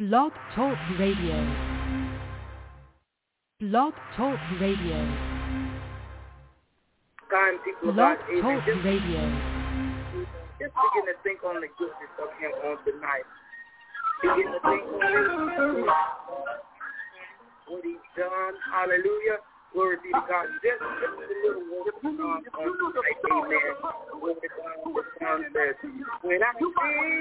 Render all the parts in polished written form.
Blog Talk Radio. Blog Talk Radio. Kind people Blog about Amen. Talk Radio. Just begin to think on the goodness of Him on tonight. Begin to think on what He's done. Hallelujah. Glory be to God. Just a little word on tonight. Amen. Glory to God. The song says, when I see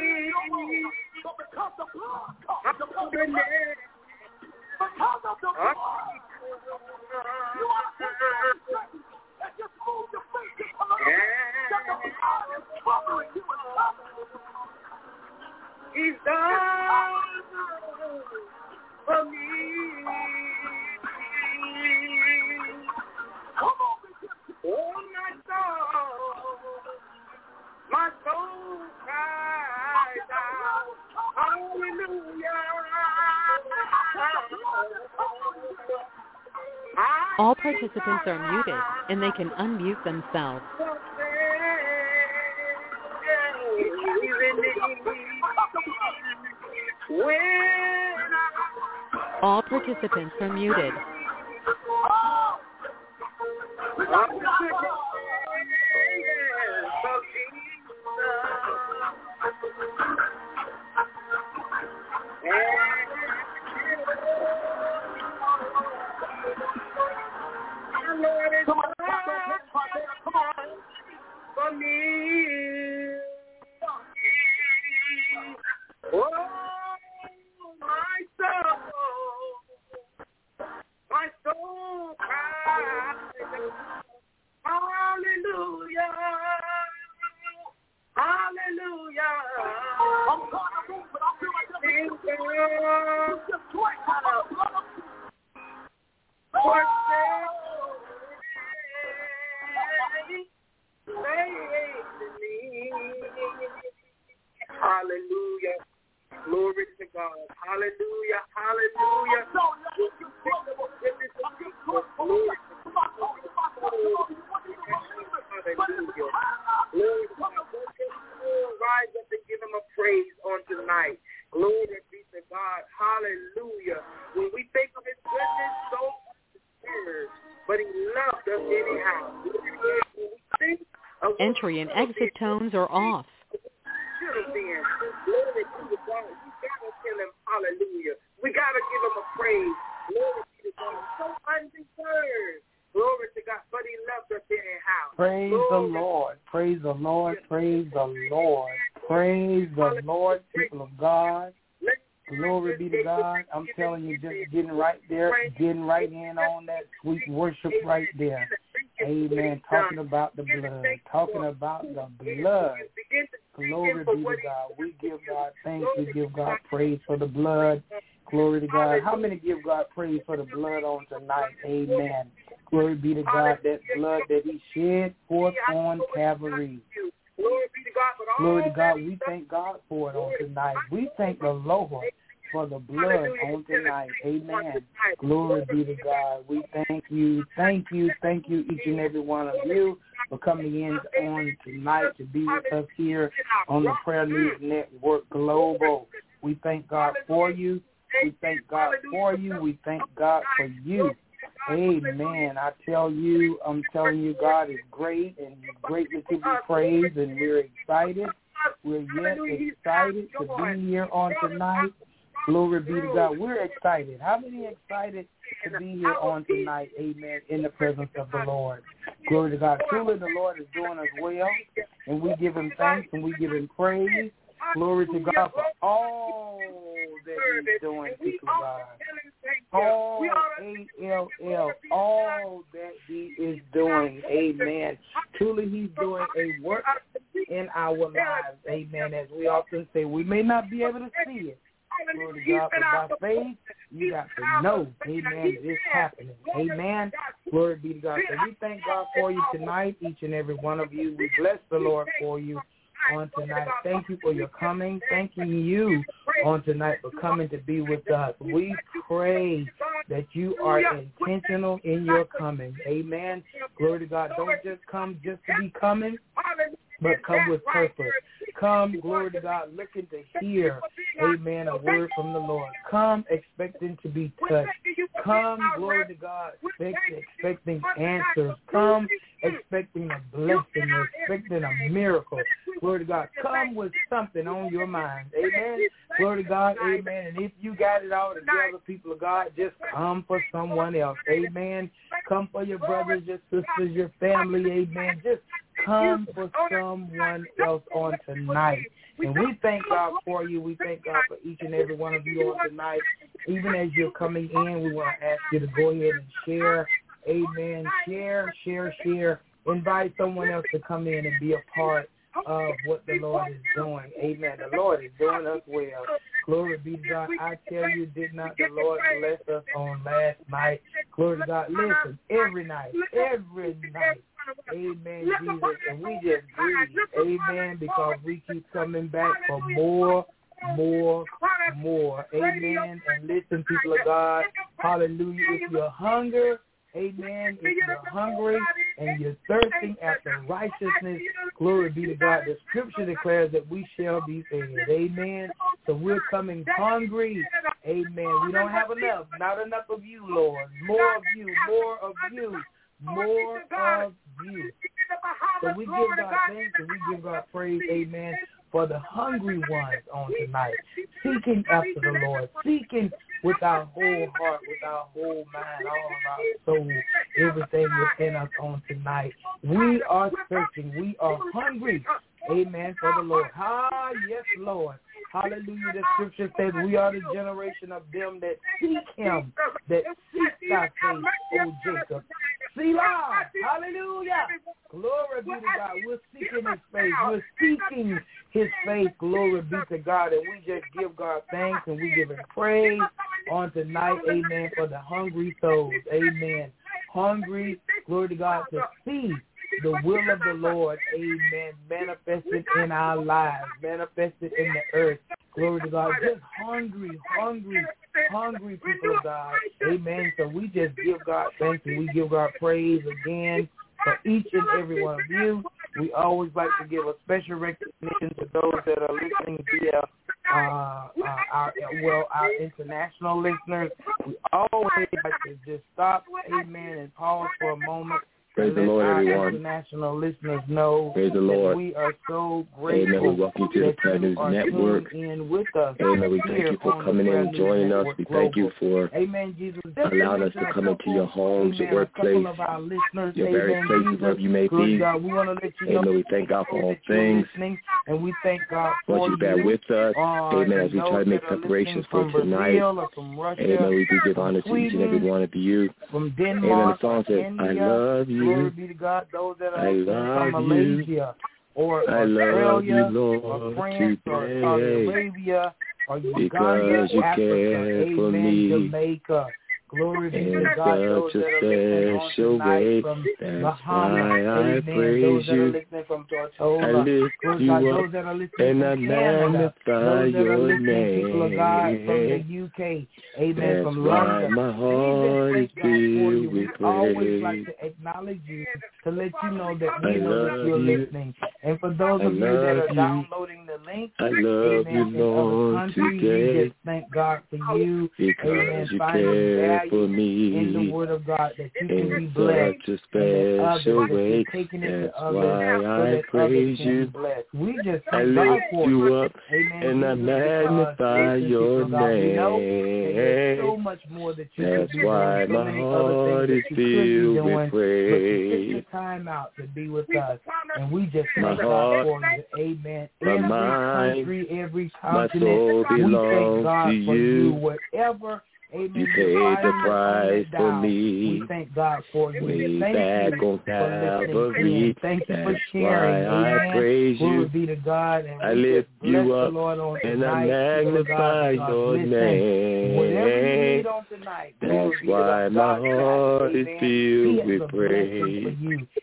He's done for me. Oh, my soul cries out, hallelujah. All participants are muted, and they can unmute themselves. All participants are muted. For me, oh, my soul cries, hallelujah, hallelujah. I'm trying to move, but I feel like just hallelujah. Glory to God. Hallelujah. Hallelujah. Rise up and give Him a praise on tonight. Glory be to God. Hallelujah. When we think of His goodness, so but He loved us anyhow. Entry and exit tones are off. Glory to God. We gotta tell Him hallelujah. We gotta give Him a praise. Glory to God. So undeserved. Glory to God. But He loved us anyhow. Praise the Lord. Praise the Lord. Praise the Lord. Praise the Lord, people of God. Glory be to God. I'm telling you, just getting right there, getting right in on that sweet worship right there. Amen. Talking about the blood. Talking about the blood. Glory be to God. We give God thanks. We give God praise for the blood. Glory to God. How many give God praise for the blood on tonight? Amen. Glory be to God, that blood that He shed forth on Calvary. Glory to God. We thank God for it on tonight. We thank the Lord for the blood on tonight. Amen. Glory be to God. We thank you. Thank you, each and every one of you for coming in on tonight to be with us here on the Prayer News Network Global. We thank God for you. We thank God for you. We thank God for you. Amen. I'm telling you, God is great and greatly to be praised, and we're excited. We're yet excited to be here on tonight. Glory be to God. We're excited. How many are excited to be here on tonight? Amen. In the presence of the Lord. Glory to God. Truly the Lord is doing us well, and we give Him thanks and we give Him praise. Glory to God for all that He's doing, people of God. All A-L-L, all that He is doing. Amen. Truly He's doing a work in our lives. Amen. As we often say, we may not be able to see it. Glory to God, but by faith, you got to know, amen, it's happening. Amen. Glory be to God. So we thank God for you tonight, each and every one of you. We bless the Lord for you on tonight. Thank you for your coming. Thanking you on tonight for coming to be with us. We pray that you are intentional in your coming. Amen. Glory to God. Don't just come just to be coming, but come with purpose. Come, glory to God, looking to hear, amen, a word from the Lord. Come expecting to be touched. Come, glory to God, expecting answers. Come expecting a blessing, expecting a miracle. Glory to God. Come with something on your mind. Amen. Glory to God. Amen. And if you got it all together, people of God, just come for someone else. Amen. Come for your brothers, your sisters, your family. Amen. Just come for someone else on tonight. And we thank God for you. We thank God for each and every one of you on tonight. Even as you're coming in, we want to ask you to go ahead and share. Amen. Share. Invite someone else to come in and be a part of what the Lord is doing. Amen. The Lord is doing us well. Glory be to God. I tell you, did not the Lord bless us on last night? Glory to God. Listen, every night. Amen, Jesus. And we just breathe. Amen, because we keep coming back for more. Amen. And listen, people of God. Hallelujah. If you're hungry, amen, if you're hungry and you're thirsting after righteousness, glory be to God. The scripture declares that we shall be fed. Amen. So we're coming hungry. Amen. We don't have enough. Not enough of you, Lord. More of you. So we give God thanks and we give God praise. Amen. For the hungry ones on tonight, seeking after the Lord, seeking with our whole heart, with our whole mind, all of our soul, everything within us on tonight. We are searching. We are hungry. Amen. For the Lord. Yes, Lord. Hallelujah. The scripture says we are the generation of them that seek him, that seek thy face, O Jacob. Selah. Hallelujah. Glory be to God. We're seeking his face. We're seeking his face. Glory be to God. And we just give God thanks and we give him praise on tonight. Amen. For the hungry souls. Amen. Hungry. Glory to God to see the will of the Lord, amen, manifested in our lives, manifested in the earth. Glory to God. Just hungry people of God. Amen. So we just give God thanks and we give God praise again for each and every one of you. We always like to give a special recognition to those that are listening via our international listeners. We always like to just stop, amen, and pause for a moment. Praise the Lord, everyone. International listeners know praise the Lord. We are so grateful. Amen. We welcome you to the Prayer News Network. In with us. Amen. We thank you for coming in and joining us. We thank you for allowing us to come into your homes, your workplace, your various places, wherever you may be. Amen. We thank God for all things. And we thank God for you bear with us. Amen. As we try to make preparations for tonight. Amen. We do give honor to each and every one of you. From Amen. Denmark, the song says, I love you. Glory be to God. Those that are from Malaysia or Australia or France or Saudi Arabia or Uganda, Africa, amen, Jamaica. Glory be to God. Those that are listening on tonight from Bahamas, amen. Those that are listening from Tortola, those that are listening from Canada, those that are listening, people of God, from the UK, amen, from London. My heart is filled with praise. Always like to acknowledge you to let you know that we know that you're listening. And for those of you that are downloading the link, amen, in other countries, we just thank God for you, amen, finding value for me in the Word of God that you can be blessed in such a special way. That's why I praise you. We just I lift you up and I magnify your name. There's so much more that you That's could be why doing, my heart is filled with praise. Take the time out to be with us, and we just thank God for you. Amen. Every country, every continent, we thank God for you. Whatever. Amen. You paid the price for me. We thank God for you. Way Thank back you on for Calvary. Thank you for That's sharing. why I praise you. Glory be to God. And I lift you up and I magnify your name. Whatever you need on tonight, that's why my heart is filled with praise.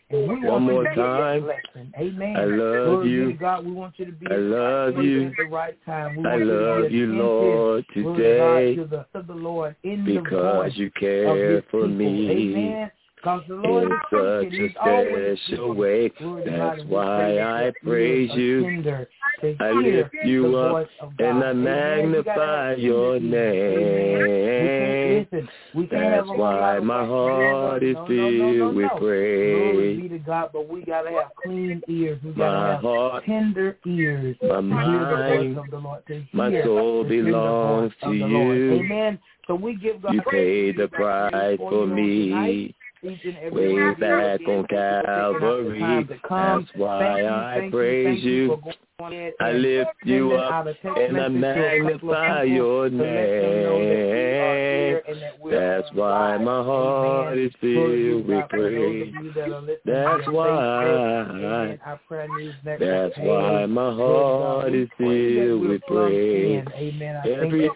One more time. Amen. I love you. God, we want you to be I love you. At the right time. I love you, Lord, today. To the Lord in because you care for me. Amen. in such a special way. That's why I praise you. I lift you up and I magnify your name. That's why my heart is filled with praise. But we gotta have clean ears. We gotta have heart, tender ears. My mind, my soul belongs to you. Amen. So we give God you paid the price for me. Way back on Calvary. That's why I praise you. I lift you up and I magnify your name. That's why my heart is filled with praise. That's why. That's why my heart is filled with praise. Every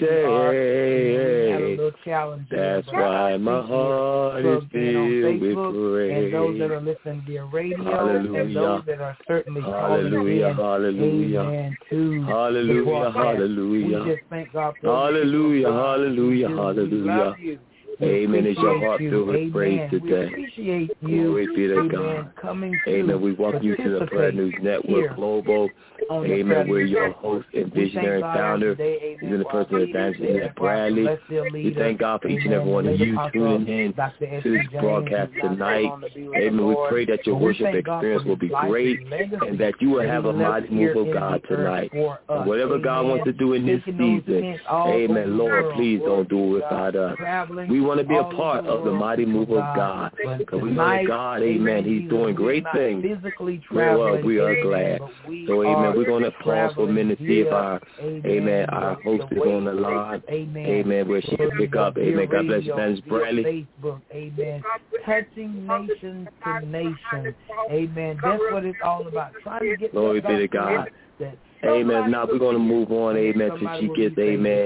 day. That's why my heart is filled with praise. And those that are listening via radio, hallelujah. And those that are certainly hallelujah, hallelujah. Amen. Hallelujah, hallelujah. We just thank God for hallelujah, hallelujah, hallelujah. Amen. Is your heart filled with praise today? Glory be to God. Amen. We welcome you to the Prayer News Network Global. Amen. We're your host and visionary founder. You're the person of Evangelist Bradley. We thank God for each and every one of you tuning in to this broadcast tonight. Amen. We pray that your worship experience will be great and that you will have a mighty move of God tonight. And whatever God wants to do in this season, amen, Lord, please don't do it without us. We want to be a part of the mighty move of God because we know that God, amen, he's doing great things. Well, we are glad. So, amen, we're going to pause for a minute to see if our, amen, our host is on the line. Amen, where she can pick up. Amen. God bless you, Evangelist Bradley. Amen. Touching nation to nation. Amen. That's what it's all about. Trying to get glory be to God. Amen. Now we're going to move on, amen, till she gets, amen,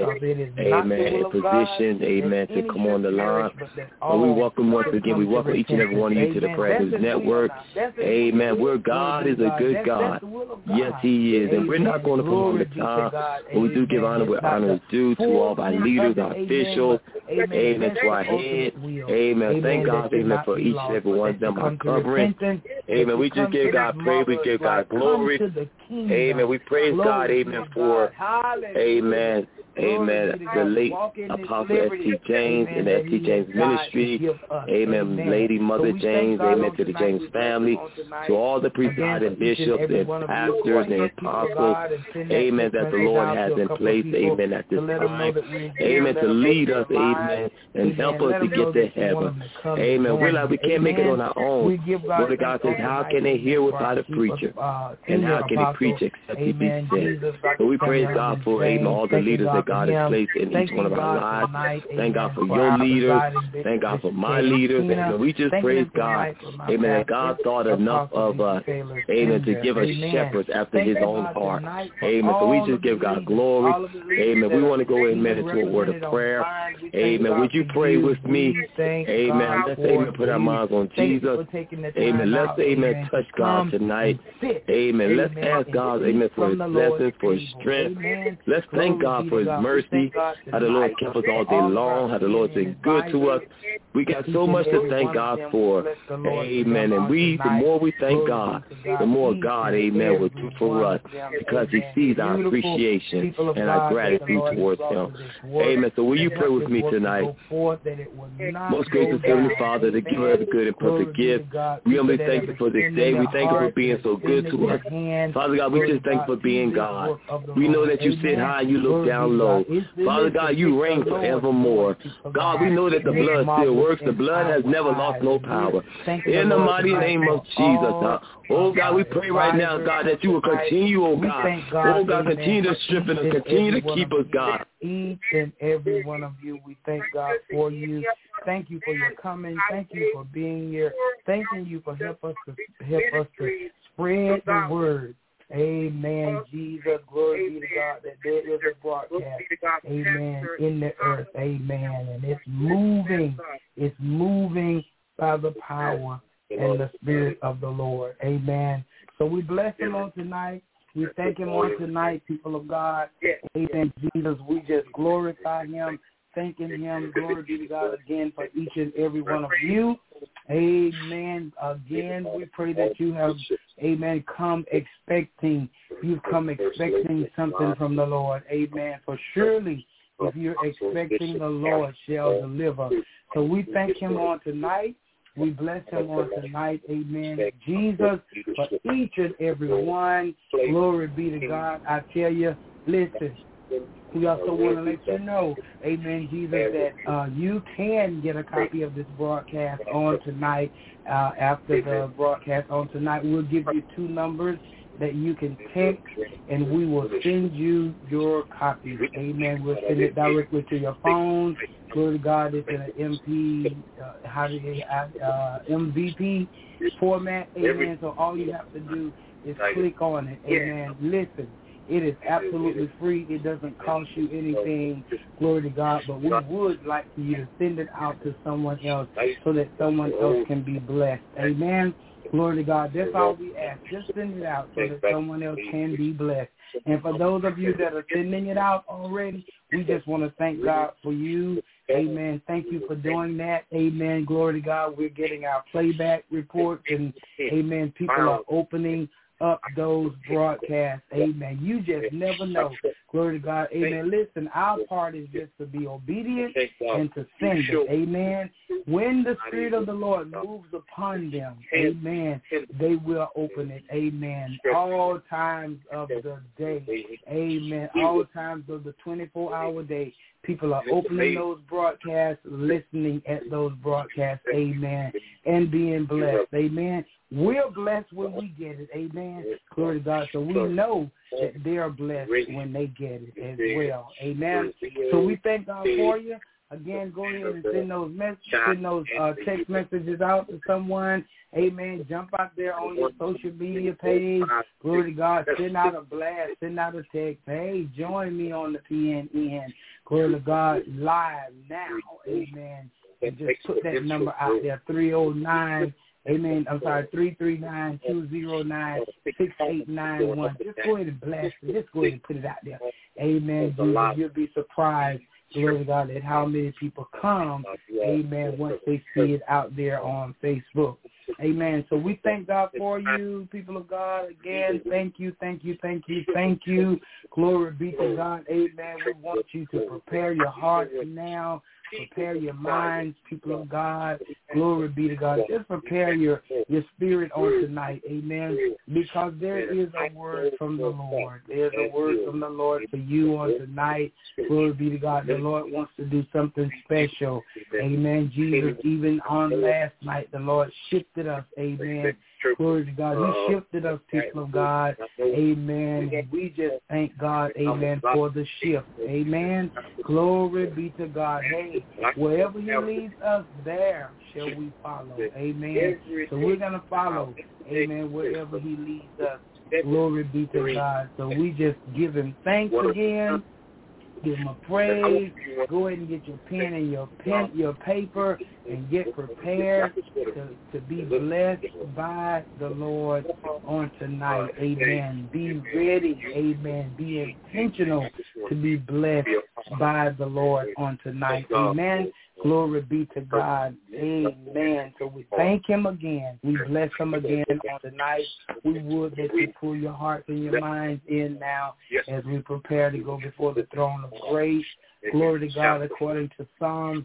in position, amen, to come on the line. But we welcome once again, we welcome each and every one of you to the Prayer News Network. Amen. Where God is a good God. Yes, he is. And we're not going to prolong the time, but we do give honor where honor is due to all of our leaders, our officials, amen, to our head. Amen. Thank God, amen, for each and every one of them are covering. Amen. We just give God praise. We give God glory. Amen. We praise God, amen, for, amen, the late Apostle S.T. James and the S.T. James Ministry. Amen, Lady Mother James, amen, to the James family, to all the presiding bishops and pastors and apostles, amen, that the Lord has in place, amen, at this time. Amen, to lead us, amen, and help us to get to heaven. Amen. Realize we can't make it on our own. But God says, how can they hear without a preacher? And how can he preach except he be sent? But we praise God for, amen, all the leaders that God has placed in each one of our lives. Thank God for your leaders. Thank God for my leaders. And we just praise God, amen, that God thought enough of us, amen, to give us shepherds after his own heart. Amen. So we just give God glory. Amen. We want to go amen into a word of prayer. Amen. Would you pray with me? Amen. Let's, amen, put our minds on Jesus. Amen. Let's, amen, touch God tonight. Amen. Let's ask God, amen, for his blessings, for his strength. Let's thank God for his mercy, how the Lord kept us all day long, how the Lord's been good to us. We got so much to thank God for. Amen. And the more we thank God, the more God, amen, will do for us because he sees our appreciation and our gratitude towards him. Amen. So will you pray with me tonight? Most gracious Heavenly Father, to give us a good and perfect gift. We humbly thank you for this day. We thank you for being so good to us. Father God, we just thank you for being God. We know that you sit high and you look down low. Father God, you reign forevermore. God, we know that the blood still works. The blood has never lost no power. In the mighty name of Jesus, oh God, we pray right now, God, that you will continue, oh God. Oh God, continue to strengthen us, continue to keep us, God. Each and every one of you, we thank God for you. Thank you for your coming. Thank you for being here. Thanking you for help us to spread the word. Amen, Jesus. Glory be to God that there is a broadcast, amen, in the earth. Amen. And it's moving. It's moving by the power and the Spirit of the Lord. Amen. So we bless him on tonight. We thank him on tonight, people of God. Amen, Jesus. We just glorify him, thanking him. Glory be to God again for each and every one of you. Amen. Again, we pray that you have, amen, you've come expecting something from the Lord. Amen. For surely if you're expecting, the Lord shall deliver. So we thank him on tonight. We bless him on tonight. Amen. Jesus, for each and every one. Glory be to God. I tell you, listen, we also want to let you know, amen, Jesus, that you can get a copy of this broadcast on tonight. After the broadcast on tonight, we'll give you 2 numbers that you can text, and we will send you your copy. Amen. We'll send it directly to your phone. Glory to God, it's in an MVP format. Amen. So all you have to do is click on it. Amen. Listen, it is absolutely free. It doesn't cost you anything. Glory to God. But we would like for you to send it out to someone else so that someone else can be blessed. Amen. Glory to God. That's all we ask. Just send it out so that someone else can be blessed. And for those of you that are sending it out already, we just want to thank God for you. Amen. Thank you for doing that. Amen. Glory to God. We're getting our playback reports, and amen, people are opening up those broadcasts. Amen. You just never know. Glory to God. Amen. Listen, our part is just to be obedient and to send it. Amen. When the Spirit of the Lord moves upon them, amen, they will open it. Amen. All times of the day. Amen. All times of the 24-hour day. People are opening those broadcasts, listening at those broadcasts, amen, and being blessed, amen. We're blessed when we get it, amen. Glory to God. So we know that they are blessed when they get it as well, amen. So we thank God for you. Again, go ahead and send those text messages out to someone. Amen. Jump out there on your social media page. Glory to God. Send out a blast. Send out a text. Hey, join me on the PNN. Glory to God. Live now. Amen. And just put that number out there. 309. Amen. I'm sorry, 339-209-6891. Just go ahead and blast it. Just go ahead and put it out there. Amen. You'll be surprised. Glory to God, at how many people come, amen, once they see it out there on Facebook. Amen. So we thank God for you, people of God. Again, thank you. Glory be to God. Amen. We want you to prepare your heart now. Prepare your minds, people of God. Glory be to God. Just prepare your spirit on tonight. Amen. Because there is a word from the Lord. There's a word from the Lord for you on tonight. Glory be to God. The Lord wants to do something special. Amen. Jesus, even on last night, the Lord shifted us. Amen. Glory to God. He shifted us, people of God. Amen. We just thank God, amen, for the shift. Amen. Glory be to God. Hey, wherever he leads us, there shall we follow. Amen. So we're going to follow, amen, wherever he leads us. Glory be to God. So we just give him thanks again. Give him a praise. Go ahead and get your pen and your paper and get prepared to be blessed by the Lord on tonight. Amen. Be ready. Amen. Be intentional to be blessed by the Lord on tonight. Amen. Glory be to God. Amen. So we thank him again. We bless him again on tonight. We would that you pull your hearts and your minds in now as we prepare to go before the throne of grace. Glory to God, according to Psalms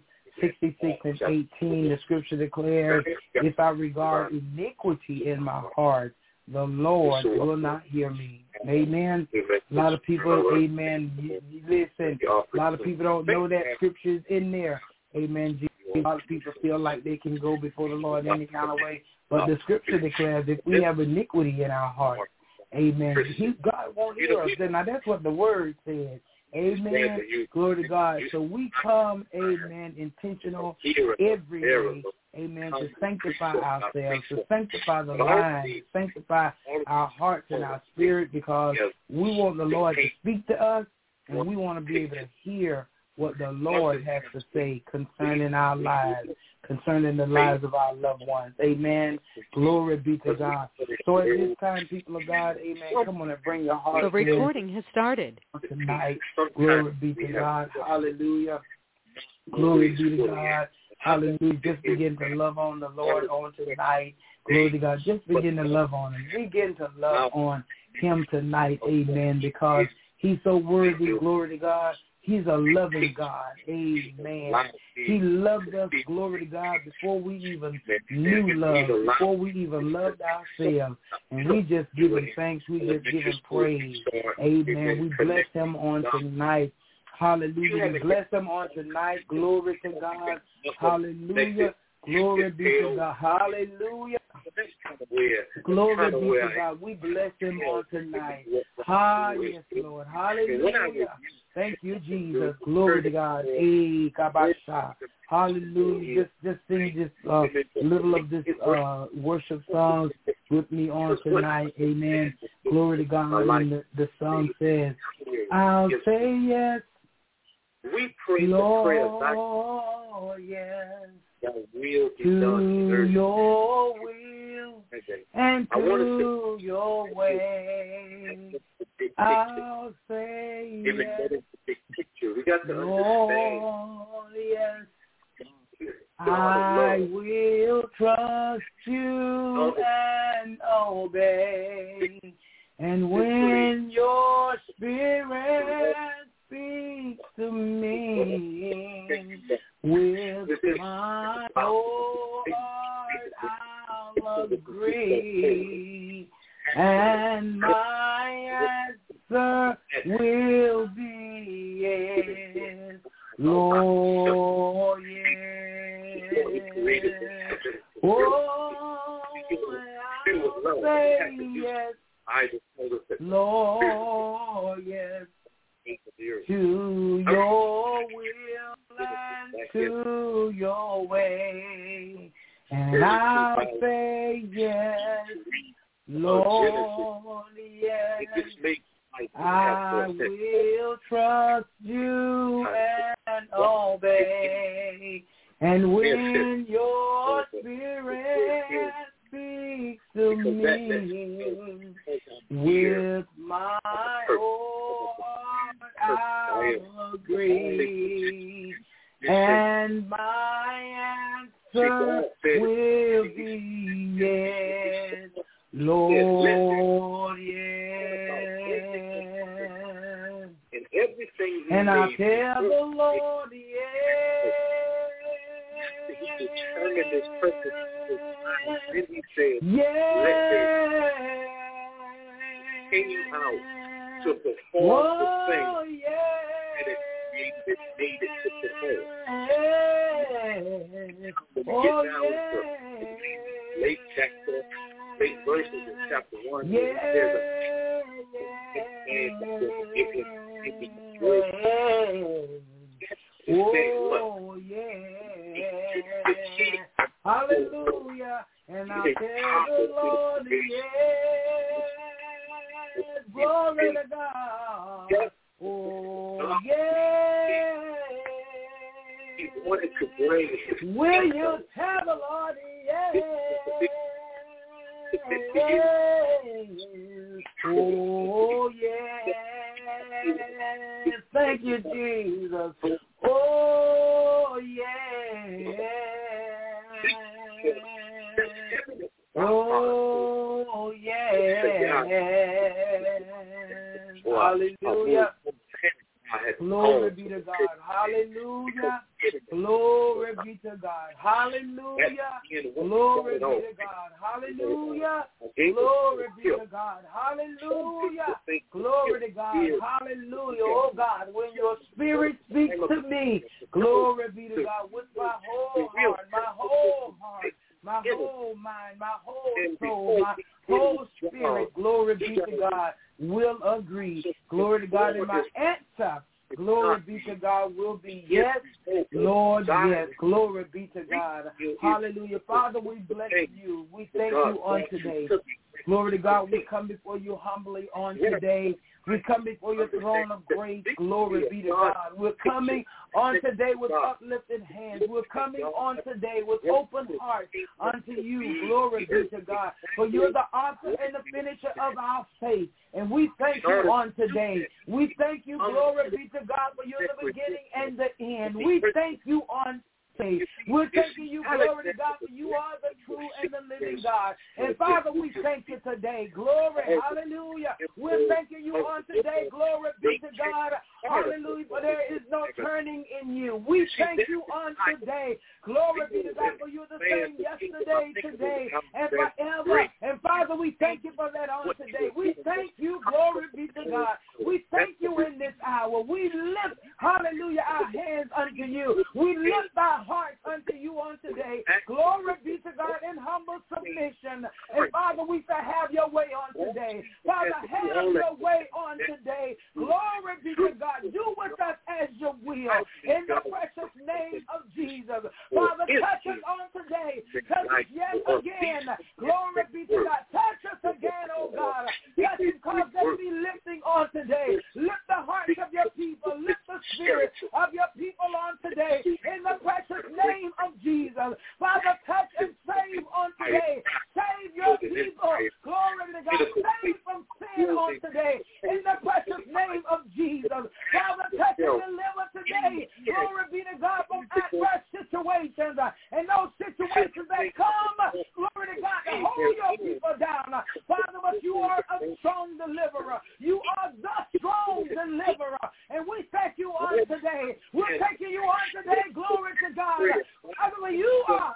66 and 18, the scripture declares, if I regard iniquity in my heart, the Lord will not hear me. Amen. A lot of people, amen, listen, a lot of people don't know that scripture's in there. Amen. A lot of people feel like they can go before the Lord any kind of way. But the scripture declares if we have iniquity in our heart, amen, God won't hear us. Now, that's what the word says. Amen. Glory to God. So we come, amen, intentional every day, amen, to sanctify ourselves, to sanctify the mind, sanctify our hearts and our spirit, because we want the Lord to speak to us, and we want to be able to hear what the Lord has to say concerning our lives, concerning the lives of our loved ones. Amen. Glory be to God. So at this time, people of God, amen, come on and bring your heart. The recording has started. Tonight, glory be to God. Hallelujah. Glory be to God. Hallelujah. Just begin to love on the Lord on tonight. Glory to God. Just begin to love on him. Begin to love on him tonight. Amen. Because he's so worthy. Glory to God. He's a loving God. Amen. He loved us, glory to God, before we even knew love, before we even loved ourselves. And we just give him thanks. We just give him praise. Amen. We bless him on tonight. Hallelujah. We bless him on tonight. Glory to God. Hallelujah. Glory be to God. Hallelujah. Glory be to God. We bless him on tonight. Yes, Lord. Hallelujah. Thank you, Jesus. Glory to God. Hallelujah. Just sing this little of this worship song with me on tonight. Amen. Glory to God. And the song says, I'll say yes. We pray the prayer, yes. Will be to done. your will and to your way. I'll say yes. We got to Lord, yes. I will trust you and obey. And when your spirit speaks to me, with my whole heart I'll agree, and my answer will be yes, Lord, yes. Oh, I'll say yes, Lord, yes, to your will and to your way. And I'll say yes, Lord, yes. I will trust you and obey. And when your spirit speaks to me, with my whole heart I'll agree, and my answer will be yes, Lord, yes. And I tell the Lord yes. Yes. Came out to perform the thing that it needed to perform. Late verses in chapter 1. Hallelujah. And I tell the Lord yes. Glory to God. Oh, yeah. He wanted to bring. Will you tell the Lord yes? Oh, yeah. Thank you, Jesus. Oh, yeah. Oh, yeah. Hallelujah. Glory be to God. Hallelujah. Glory be to God. Hallelujah. Glory be to God. Hallelujah. Glory be to God. Hallelujah. Glory to God. Hallelujah. Oh God, when your spirit speaks to me, glory be to God, with my whole heart, my whole mind, my whole soul, my whole spirit, glory be to God, will agree. Glory to God. And my answer, glory be to God, will be yes, Lord, yes. Glory be to God. Hallelujah. Father, we bless you. We thank you on today. Glory to God. We come before you humbly on today. We come before your throne of grace. Glory be to God. We're coming on today with uplifted hands. We're coming on today with open hearts unto you. Glory be to God. For you're the author and the finisher of our faith. And we thank you on today. We thank you, glory be to God, for you're the beginning and the end. We thank you on today. We're thanking you, glory to God, for you are the true and the living God. And Father, we thank you today. Glory, hallelujah. We're thanking you on today. Glory be to God. Hallelujah. For there is no turning in you. We thank you on today. Glory be to God, for you're the same yesterday, today, and forever. And Father, we thank you for that on today. We thank you. Glory be to God. We thank you in this hour. We lift, hallelujah, our hands unto you. We lift our hearts unto you on today. Glory be to God in humble submission. And Father, we say, have your way on today. Father, have your way on today. Glory be to God. Do with us as you will. In the precious name of Jesus. Father, touch us on today. Touch us yet again. Glory be to God. Touch us again, oh God. Touch us, cause us be lifting on today. Lift the hearts of your people. Lift the spirit of your people on today. In the precious name of Jesus. Father, touch and save on today. Save your people. Glory to God. Save from sin on today. In the precious name of Jesus. Father, touch and deliver today. Glory be to God from adverse situations and those situations that come, glory to God, to hold your people down. Father, but you are a strong deliverer. You are the strong deliverer. And we thank you on today. We're thanking you on today. Glory to God. Father, you are.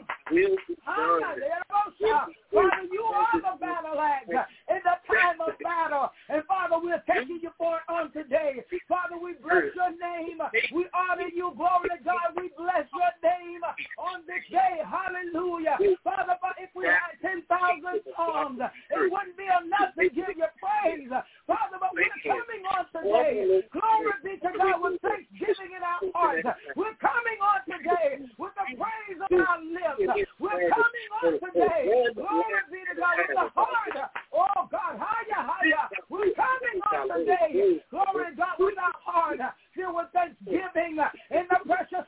Father, you are the battle axe in the time of battle. And Father, we're thanking you for it on today. Father, we bless your name. We honor you. Glory to God. We bless your name on this day. Hallelujah. Father, if we had 10,000 arms, it wouldn't be enough to give you praise. Father, but we're coming on today. Glory be to God with thanksgiving in our hearts. We're coming on today with the praise of our lips. We're coming on today. Glory be to God with the heart. Oh God, higher. We're coming on today. Glory to God with our heart filled with thanksgiving in the precious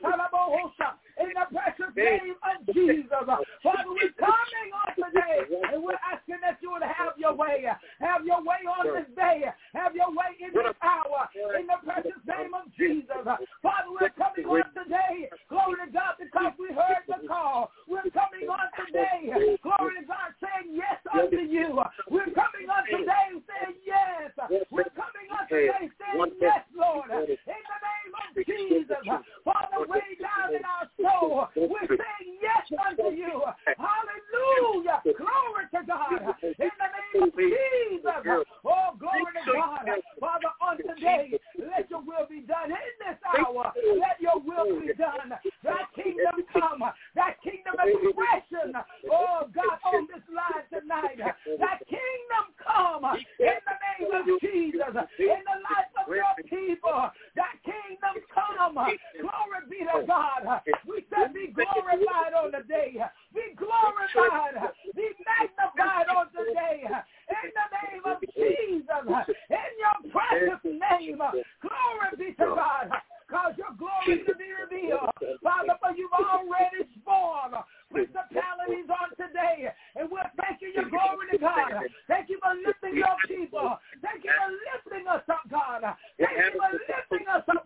in the precious name of Jesus. Father, we're coming on today and we're asking that you would have your way. Have your way on this day. Have your way in this hour. In the precious name of Jesus. Father, we're coming on today. Glory to God, because we heard the call. We're coming on today. Glory to God, saying yes unto you. We're coming on today saying yes. We're coming on today saying yes, Lord. In the name of Jesus. Father, way down in our soul, we're saying yes unto you. Hallelujah. Glory to God. In the name of Jesus. Oh, glory to God. Father, on today, let your will be done in this hour. Let your will be done. Thy kingdom come. Thy kingdom expression. Oh, God, on this line tonight. Thy kingdom come in the name of Jesus. In the life of your people. Thy kingdom come. Glory be to God. We said be glorified on the day. Be glorified. Be magnified on the day. In the name of Jesus. In your precious name. Glory be to God. Cause your glory to be revealed. Father, for you've already spawned principalities on today. And we're thanking you, glory to God. Thank you for lifting your people. Thank you for lifting us up, God. Thank you for lifting us up,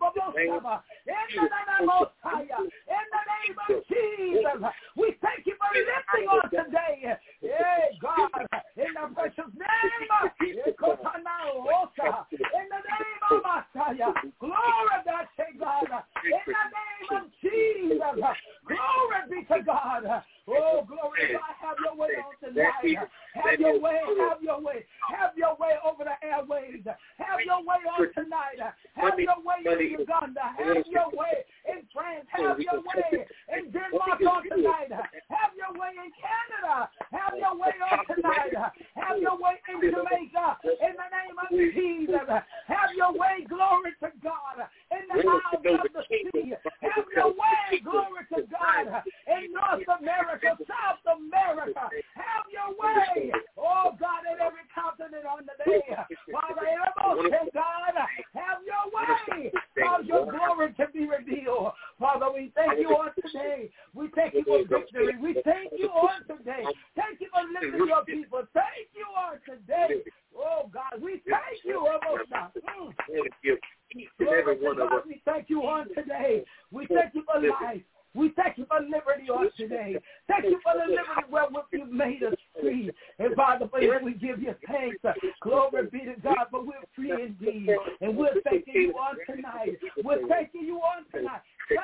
in the name of Jesus. We thank you for lifting us today. Yeah, God, in the precious name of in the name of Messiah. Glory to God. In the name of Jesus. Glory be to God. Oh, glory to God. Have your way on tonight. Have your way. Have your way. Have your way over the airwaves. Have your way on tonight. Have your way in Uganda. Have your way in France. Have your way in Denmark on tonight. Have your way in Canada. Have your way on tonight. Have your way in Jamaica. In the name of Jesus. Have your way, glory to God, in the isles of the sea. Have your way, glory to God, in North America, South America. Have your way, oh God, in every continent on the day. Father, God, have your way. Cause your glory to be revealed. Father, we thank you on today. We thank you for victory. We thank you on today. Thank you for lifting your people. Thank you on today. Oh God, we thank you. Glory to God, we thank you on today. We thank you for life. We thank God, today. Thank you for the liberty wherewith you made us free. And Father, for this we give you thanks. Glory be to God, but we're free indeed. And we're thanking you on tonight. We're thanking you on tonight.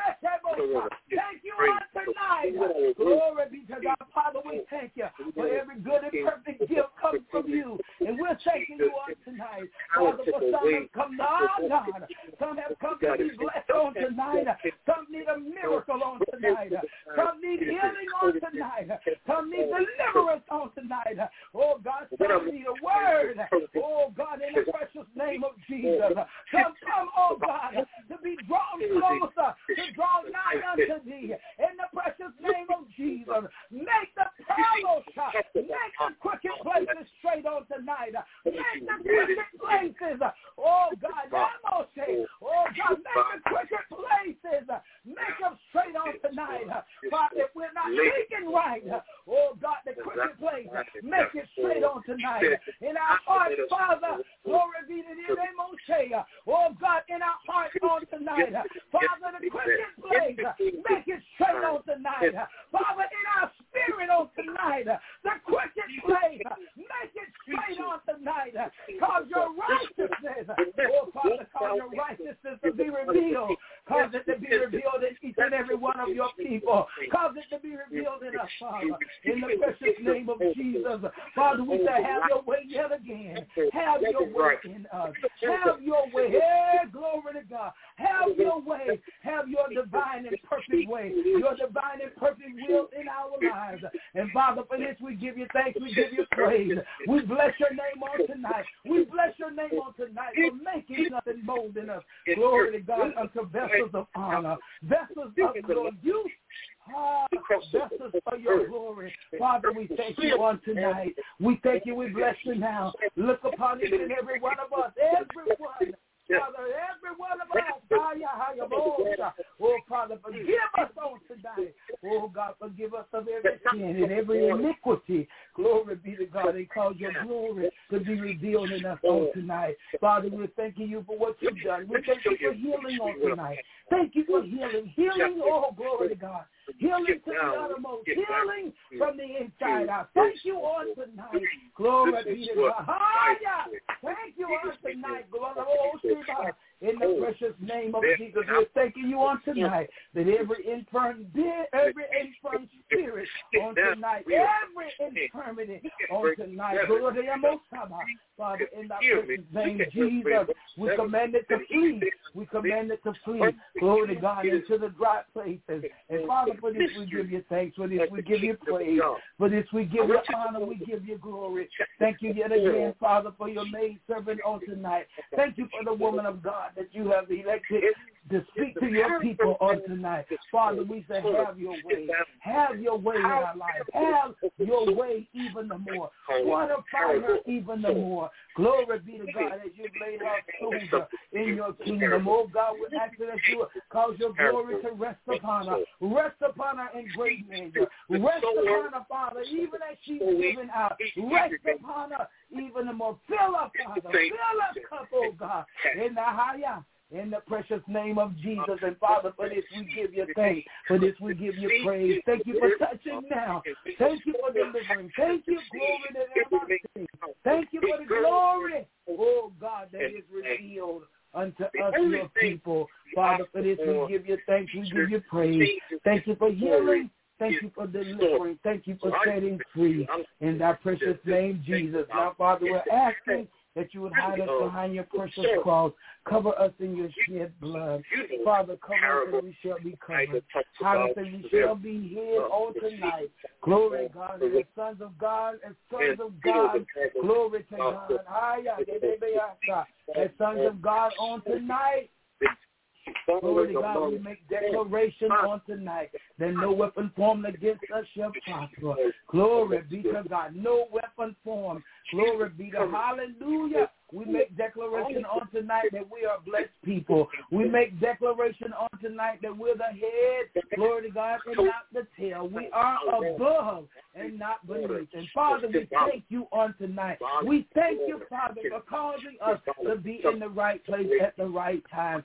Thank you on tonight. Glory be to God. Father, we thank you for every good and perfect gift comes from you. And we're thanking you on tonight. Father, for some have come to our God. Some have come to be blessed on tonight. Some need a miracle on tonight. Some need healing on tonight. Some need deliverance on tonight. Oh, God, some need a word. Oh, God, in the precious name of Jesus. Some come, oh, God, to be drawn closer, to draw nigh unto thee. In the precious name of Jesus. Make the parable shop. Make the crooked places straight on tonight. Make the crooked places. Oh, God, oh, God, make the crooked places. Make them straight on tonight. Father, if we're not thinking right, oh, God, the crooked place, make it straight on tonight. In our hearts, Father, glory be to thee, Moshe. Oh, God, in our hearts on tonight. Father, the crooked place, make it straight on tonight. Father, in our spirit on tonight, the crooked place, make it straight on tonight. Cause your righteousness, oh, Father, cause your righteousness to be revealed. Cause it to be revealed in each and every one of your people. Cause it to be revealed in us, Father. In the precious name of Jesus. Father, we say, have your way yet again. Have your way in us. Have your way. Hey, glory to God. Have your way. Have your divine and perfect way. Your divine and perfect will in our lives. And Father, for this we give you thanks. We give you praise. We bless your name on tonight. We bless your name on tonight for making us and molding us. Glory to God unto vessels of honor. Vessels of your use. Vessels for your glory. Father, we thank you on tonight. We thank you. We bless you now. Look upon each and every one of us. Everyone. Father, every one of us. Oh, Father, forgive us on tonight. Oh, God, forgive us of every sin and every iniquity. Glory be to God, and cause your glory to be revealed in us on tonight. Father, we're thanking you for what you've done. We thank you for healing on tonight. Thank you for healing. Healing, oh, glory to God. Healing to the uttermost. Healing from the inside out. Thank you on tonight. Glory be to God. Thank you on tonight. In the precious name of Jesus, we're thanking you on tonight that every infirm spirit on tonight, every infirmity on tonight, Father, in the precious name of Jesus, we command it to flee. We command it to flee. Glory to God into the dry places. And Father, for this we give you thanks. For this we give you praise. For this we give you honor. We give you glory. Thank you yet again, Father, for your maidservant on tonight. Thank you for the woman of God that you have elected to speak to your people on tonight. Father, we say, have your way. Have your way in our life. Have your way even the more. Fortify her even the more. Glory be to God as you've laid her soldier in your kingdom. Oh, God, we ask that you cause your glory to rest upon her. Rest upon her in great measure. Rest upon her, Father, even as she's giving out. Rest upon her even the more. Fill her, Father. Fill her cup, oh, God, in the higher. In the precious name of Jesus. And Father, for this we give you thanks. For this we give you praise. Thank you for touching now. Thank you for delivering. Thank you, glory to everlasting. Thank you for the glory, oh God, that is revealed unto us, your people. Father, for this we give you thanks. We give you praise. Thank you for healing. Thank you for delivering. Thank you for setting free. In that precious name, Jesus. Now, Father, we're asking that you would hide us behind your precious cross. Cover us in your shed blood. Father, cover us and we shall be covered. Hide us and we shall be hid on tonight. Glory to God. As sons of God, as sons of God, glory to God. As sons of God on tonight. Glory to God, we make declaration on tonight that no weapon formed against us shall prosper. Glory be to God. No weapon formed Glory be to hallelujah. We make declaration on tonight that we are blessed people. We make declaration on tonight that we're the head, glory to God, and not the tail. We are above and not beneath. And Father, we thank you on tonight. We thank you, Father, for causing us to be in the right place at the right time.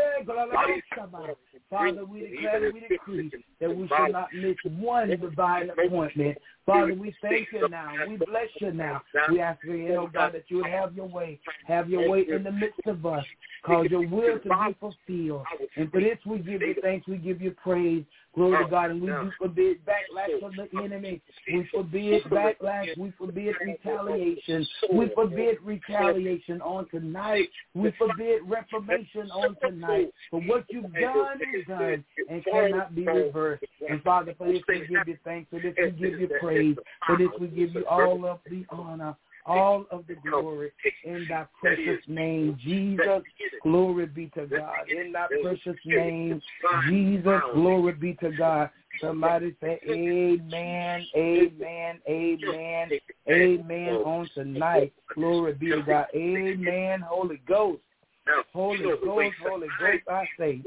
Father, we declare and we decree that we shall not miss one divine appointment. Father, we thank you now. We bless you now. We ask you, oh God, that you would have your way. Have your way in the midst of us. Cause your will to be fulfilled. And for this we give you thanks. We give you praise. Glory to God. And we do forbid backlash from the enemy. We forbid backlash. We forbid retaliation. We forbid retaliation on tonight. We forbid reformation on tonight. For what you've done is done and cannot be reversed. And Father, for this we give you thanks. For this we give you praise. For this we give you all of the honor, all of the glory in thy precious name, Jesus. Glory be to God. In thy precious name, Jesus. Glory be to God. Somebody say amen, amen, amen, amen on tonight. Glory be to God. Amen. Holy Ghost. Holy Ghost, Holy Ghost, I say.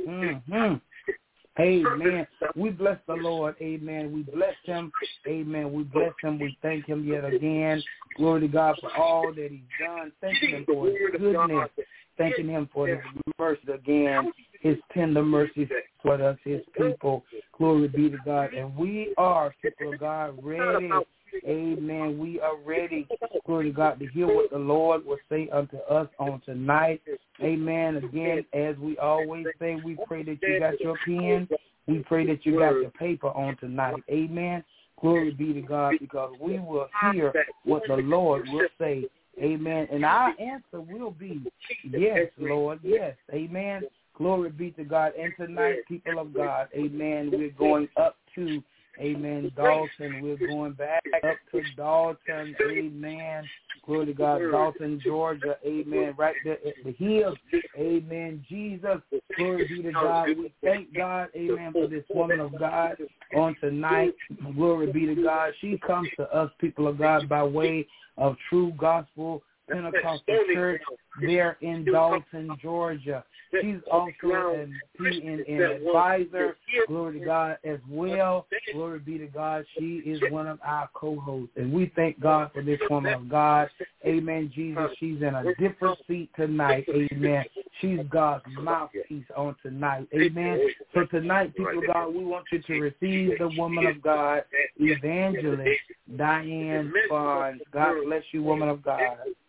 Amen. We bless the Lord. Amen. We bless him. Amen. We bless him. We thank him yet again. Glory to God for all that he's done. Thanking him for his goodness. Thanking him for his mercy again. His tender mercies toward us, his people. Glory be to God. And we are, people of God, ready. Amen. We are ready, glory to God, to hear what the Lord will say unto us on tonight. Amen. Again, as we always say, we pray that you got your pen. We pray that you got your paper on tonight. Amen. Glory be to God, because we will hear what the Lord will say. Amen. And our answer will be, yes, Lord, yes. Amen. Glory be to God. And tonight, people of God, amen, we're going up to, amen, Dalton. We're going back up to Dalton. Amen. Glory to God. Dalton, Georgia. Amen. Right there at the hills. Amen. Jesus. Glory be to God. We thank God. Amen. For this woman of God on tonight. Glory be to God. She comes to us, people of God, by way of True Gospel Pentecostal Church there in Dalton, Georgia. She's also an advisor, glory to God, as well. Glory be to God. She is one of our co-hosts. And we thank God for this woman of God. Amen, Jesus. She's in a different seat tonight. Amen. She's God's mouthpiece on tonight. Amen. So tonight, people of God, we want you to receive the woman of God, Evangelist Diane Barnes. God bless you, woman of God.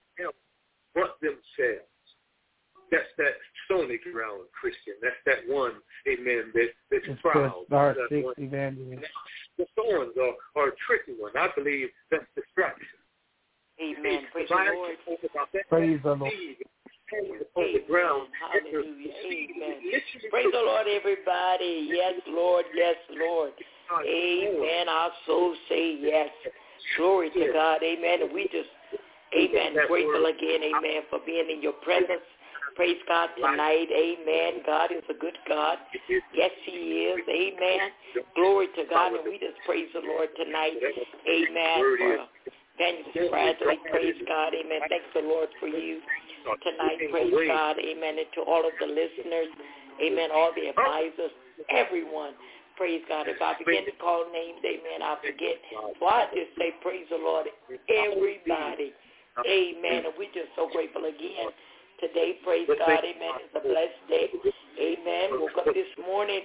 But themselves. That's that Stony Ground Christian. That's that one, amen, that's proud. Star 6 evangelist. The thorns are a tricky one. I believe that's distraction. Amen. Praise the Lord. Praise the Lord. On the ground. Hallelujah. Amen. Praise the Lord, everybody. Yes, Lord. Yes, Lord. Amen. Our souls say yes. Glory to God. Amen. And we just, amen, grateful again, amen, for being in your presence. Praise God tonight. Amen. God is a good God. Yes, he is. Amen. Glory to God. And we just praise the Lord tonight. Amen. For Evangelist Bradley. Praise God. Amen. Thanks the Lord for you tonight. Praise God. Amen. And to all of the listeners. Amen. All the advisors. Everyone. Praise God. If I begin to call names, amen, I'll forget. So I just say praise the Lord. Everybody. Amen. And we're just so grateful again. Today, praise God, amen, it's a blessed day. Amen. Woke up this morning,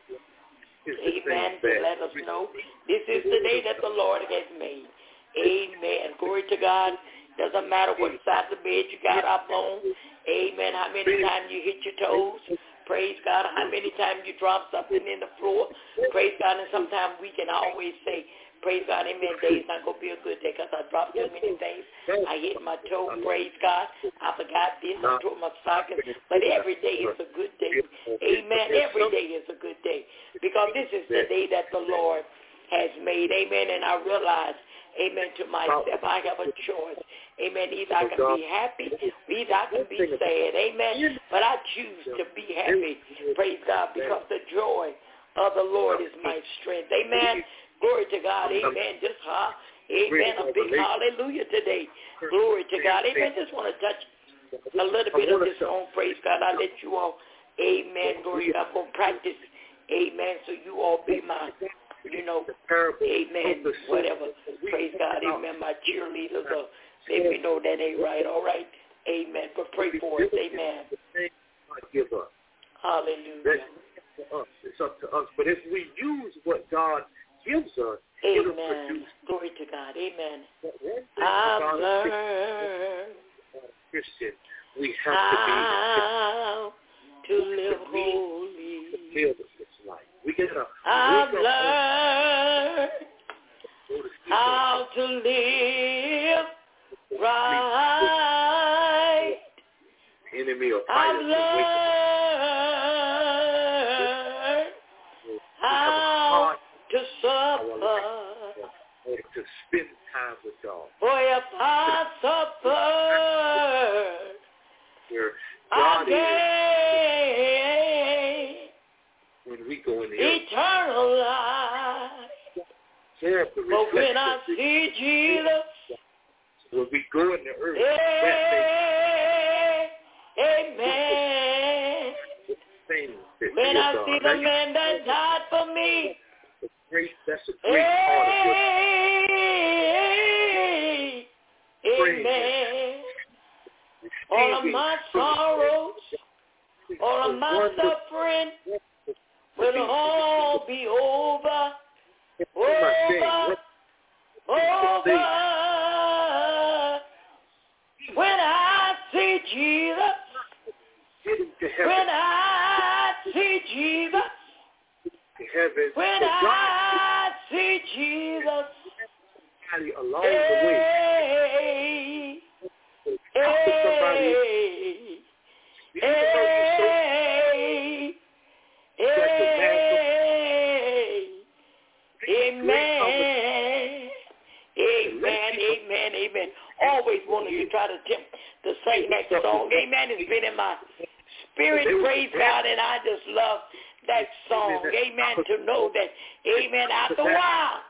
amen, to let us know this is the day that the Lord has made. Amen. Glory to God. Doesn't matter what side of the bed you got up on. Amen. How many times you hit your toes. Praise God. How many times you drop something in the floor. Praise God. And sometimes we can always say, praise God, amen, day's not going to be a good day because I dropped too many things. I hit my toe, praise God. I forgot this, I tore my stockings. But every day is a good day. Amen. Every day is a good day because this is the day that the Lord has made. Amen. And I realize, amen, to myself, I have a choice. Amen. Either I can be happy, either I can be sad. Amen. But I choose to be happy. Praise God, because the joy of the Lord is my strength. Amen. Glory to God. Amen. Just amen, a big hallelujah today. Glory to God. Amen. Just want to touch a little bit of this song. Praise God. I'll let you all, amen, glory to God, go practice. Amen. So you all be my, amen, whatever. Praise God. Amen. My cheerleaders or if you know that ain't right. All right. Amen. But pray for us. Amen. Give up. Hallelujah. It's up to us. But if we use what God gives us, amen. Glory to God. Amen. I've learned Christian, we have to live holy. Live this life. We gotta. I've learned how to live right. Enemy or I've learned how to suffer. To spend time with God. For if I suffer, God is when we go in the eternal life. But when I see Jesus, when we go in the earth, amen. When I see the man that died for me, that's a great part of your amen. All of my sorrows, all of my suffering will all be over. Over. When I see Jesus, when I see Jesus, when I see Jesus, along the way, amen. Always wanted to try to attempt to sing that song. Amen. It's been in my spirit, praise God, and I just love that song. Amen. To know that, amen, after a while,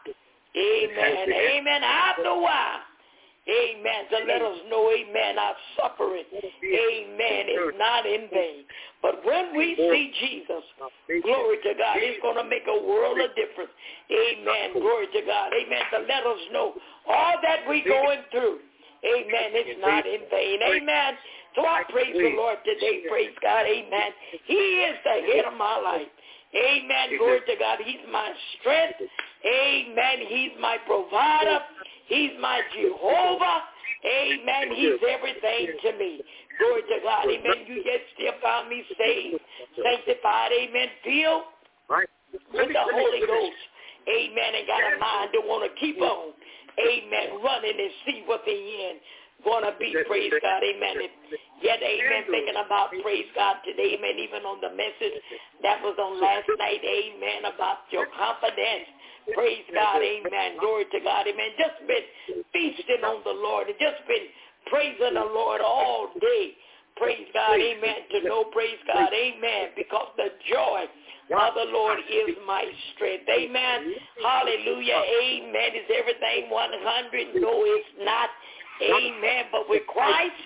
amen, after a while, amen, to let us know, amen, our suffering, amen, is not in vain. But when we see Jesus, glory to God, it's going to make a world of difference. Amen, glory to God, amen, to let us know all that we're going through, amen, it's not in vain. Amen. So I praise the Lord today, praise God, amen. He is the head of my life. Amen, glory to God. He's my strength. Amen. He's my provider. He's my Jehovah. Amen. He's everything to me. Glory to God. Amen. You yet still found me saved, sanctified. Amen. Filled with the Holy Ghost. Amen. And got a mind to want to keep on. Amen. Running and see what the end going to be. Praise God. Amen. Yet, amen, thinking about, praise God, today, amen, even on the message that was on last night, amen, about your confidence. Praise God, amen, glory to God, amen. Just been feasting on the Lord and just been praising the Lord all day. Praise God, amen, to know, praise God, amen, because the joy of the Lord is my strength. Amen, hallelujah, amen. Is everything 100? No, it's not. Amen, but with Christ,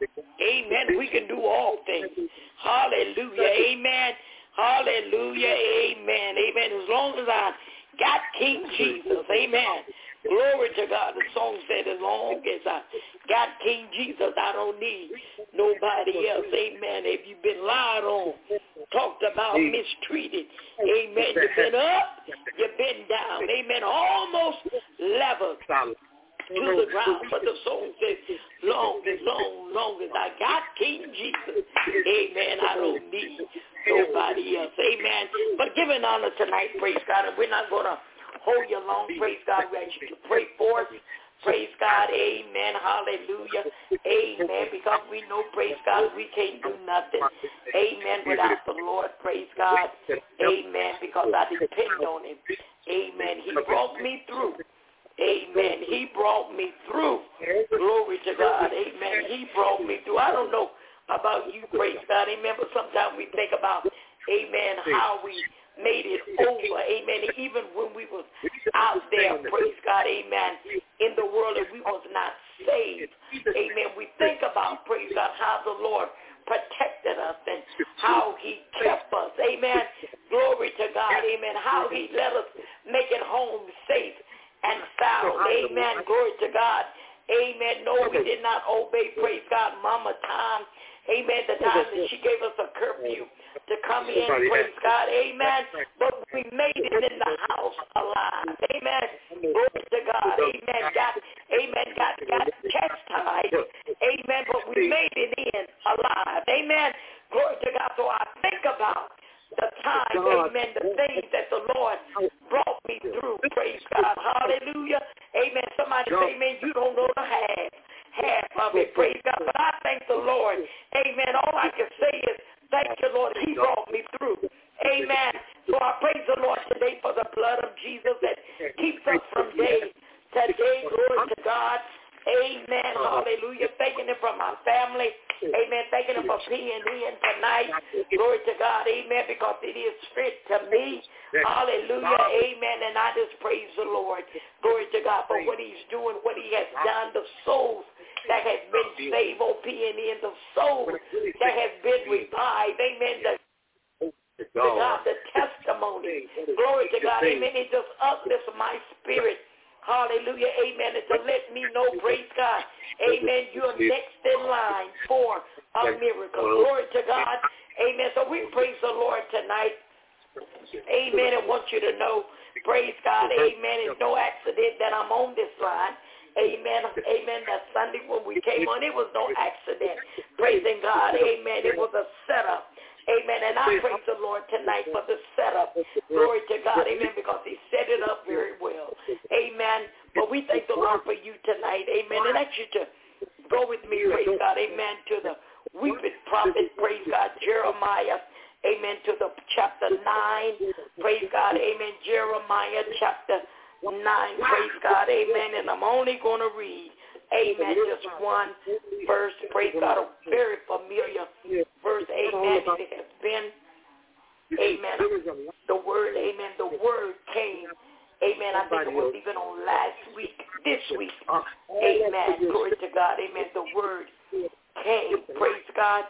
amen, we can do all things. Hallelujah, amen, hallelujah, amen, amen. As long as I got King Jesus, amen. Glory to God. The song said, as long as I got King Jesus, I don't need nobody else, amen. If you've been lied on, talked about, mistreated, amen, you've been up, you've been down, amen, almost level to the ground, but the song says, long as I got King Jesus, amen, I don't need nobody else, amen. But giving honor tonight, praise God, and we're not going to hold you long, praise God. We ask you to pray for us, praise God, amen, hallelujah, amen, because we know, praise God, we can't do nothing, amen, without the Lord, praise God, amen, because I depend on him, amen. He brought me through. Amen. He brought me through. Glory to God. Amen. He brought me through. I don't know about you, praise God. Amen. But sometimes we think about, amen, how we made it over. Amen. Even when we were out there, praise God. Amen. In world and we was not saved. Amen. We think about, praise God, how the Lord protected us and how he kept us. Amen. Glory to God. Amen. How he let us make it home safe and sound. Amen. Glory to God. Amen. No, we did not obey, praise God, Mama time. Amen. The time that she gave us a curfew to come in, praise God. Amen. But we made it in the house alive. Amen. Glory to God. Amen. Got chastised. Amen. But we made it in alive. Amen. Glory to God. So I think about the time, amen, the things that the Lord brought me through. Praise God. Hallelujah. Amen. Somebody say, amen, you don't know the half of it. Praise God. But I thank the Lord. Amen. All I can say is, thank you, Lord. He brought me through. Amen. So I praise the Lord today for the blood of Jesus that keeps us from day to day. Glory to God. Amen. Hallelujah. Thanking him for my family. Amen. Thanking him for being in tonight. Glory to God. Amen. Because it is fit to me. Hallelujah. Amen. And I just praise the Lord. Glory to God for what he's doing, what he has done, the souls that has been saved, being in the souls that has been revived. Amen. To God, the testimony. Glory to God. Amen. It just uplifts my spirit. Hallelujah. Amen. And to let me know, praise God. Amen. You're next in line for a miracle. Glory to God. Amen. So we praise the Lord tonight. Amen. And want you to know, praise God. Amen. It's no accident that I'm on this line. Amen. Amen. That Sunday when we came on, it was no accident. Praising God. Amen. It was a setup. Amen. And I praise the Lord tonight for the setup. Glory to God. Amen. Because he set it up very well. Amen. But we thank the Lord for you tonight. Amen. And I ask you to go with me, praise God. Amen. To the weeping prophet, praise God, Jeremiah. Amen. To the chapter 9. Praise God. Amen. Jeremiah chapter 9. Praise God. Amen. And I'm only going to read, amen, just one verse. Praise God. A very familiar verse. Amen. It has been, amen, the word, amen, the word came. Amen. I think it was even on last week, this week. Amen. Glory to God. Amen. The word came. Praise God.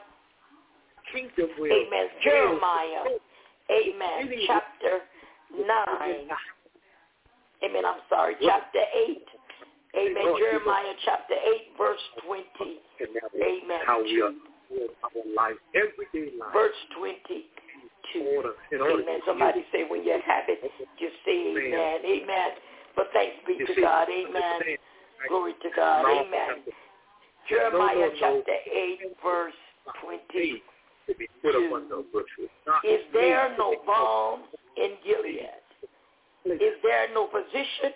Amen. Jeremiah. Amen. Chapter 9. Amen. I'm sorry. Chapter 8. Amen. Jeremiah chapter 8, verse 20. Amen. How we are our life, everyday life. Verse 22. Amen. Somebody say when you have it, just say amen. Amen. But thanks be to God. Amen. Glory to God. Amen. Jeremiah chapter 8, verse 20. Is there no balm in Gilead? Is there no physician?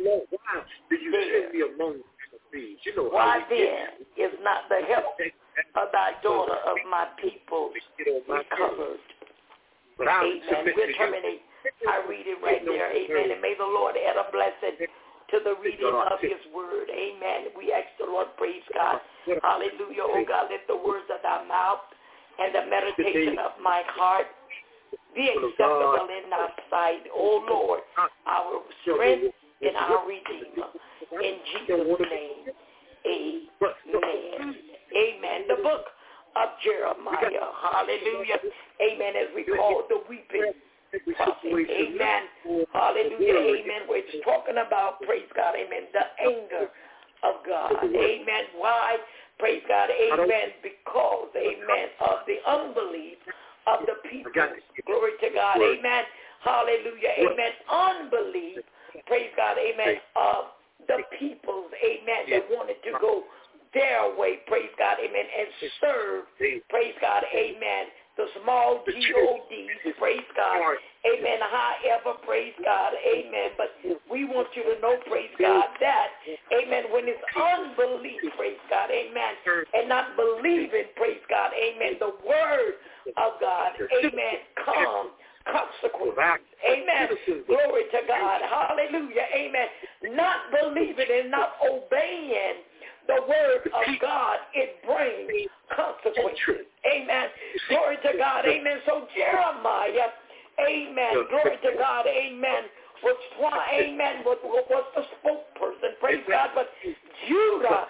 Why then is not the health of thy daughter of my people recovered? Amen. We'll terminate our reading right there. Amen. And may the Lord add a blessing to the reading of his word. Amen. We ask the Lord, praise God. Hallelujah. Oh God, let the words of thy mouth and the meditation of my heart be acceptable in thy sight, O Lord, our strength and our Redeemer. In Jesus' name, amen. Amen. The book of Jeremiah. Hallelujah. Amen. As we call the weeping prophet. Amen. Hallelujah. Amen. We're talking about, praise God, amen, the anger of God. Amen. Why? Praise God. Amen. Because, amen, of the unbelief of the people. Glory to God. Amen. Hallelujah. Amen. Unbelief. Praise God. Amen. Of the peoples. Amen. That wanted to go their way. Praise God. Amen. And serve. Praise God. Amen. The small G-O-Ds. Praise God. Amen. However, praise God. Amen. But we want you to know, praise God, that, amen, when it's unbelief, praise God, amen, and not believing, praise God, amen, the word of God, amen, come consequences. Amen. Glory to God. Hallelujah. Amen. Not believing and not obeying the word of God, it brings consequences. Amen. Glory to God. Amen. So Jeremiah, amen, glory to God, amen, was the spokesperson, praise God, but Judah,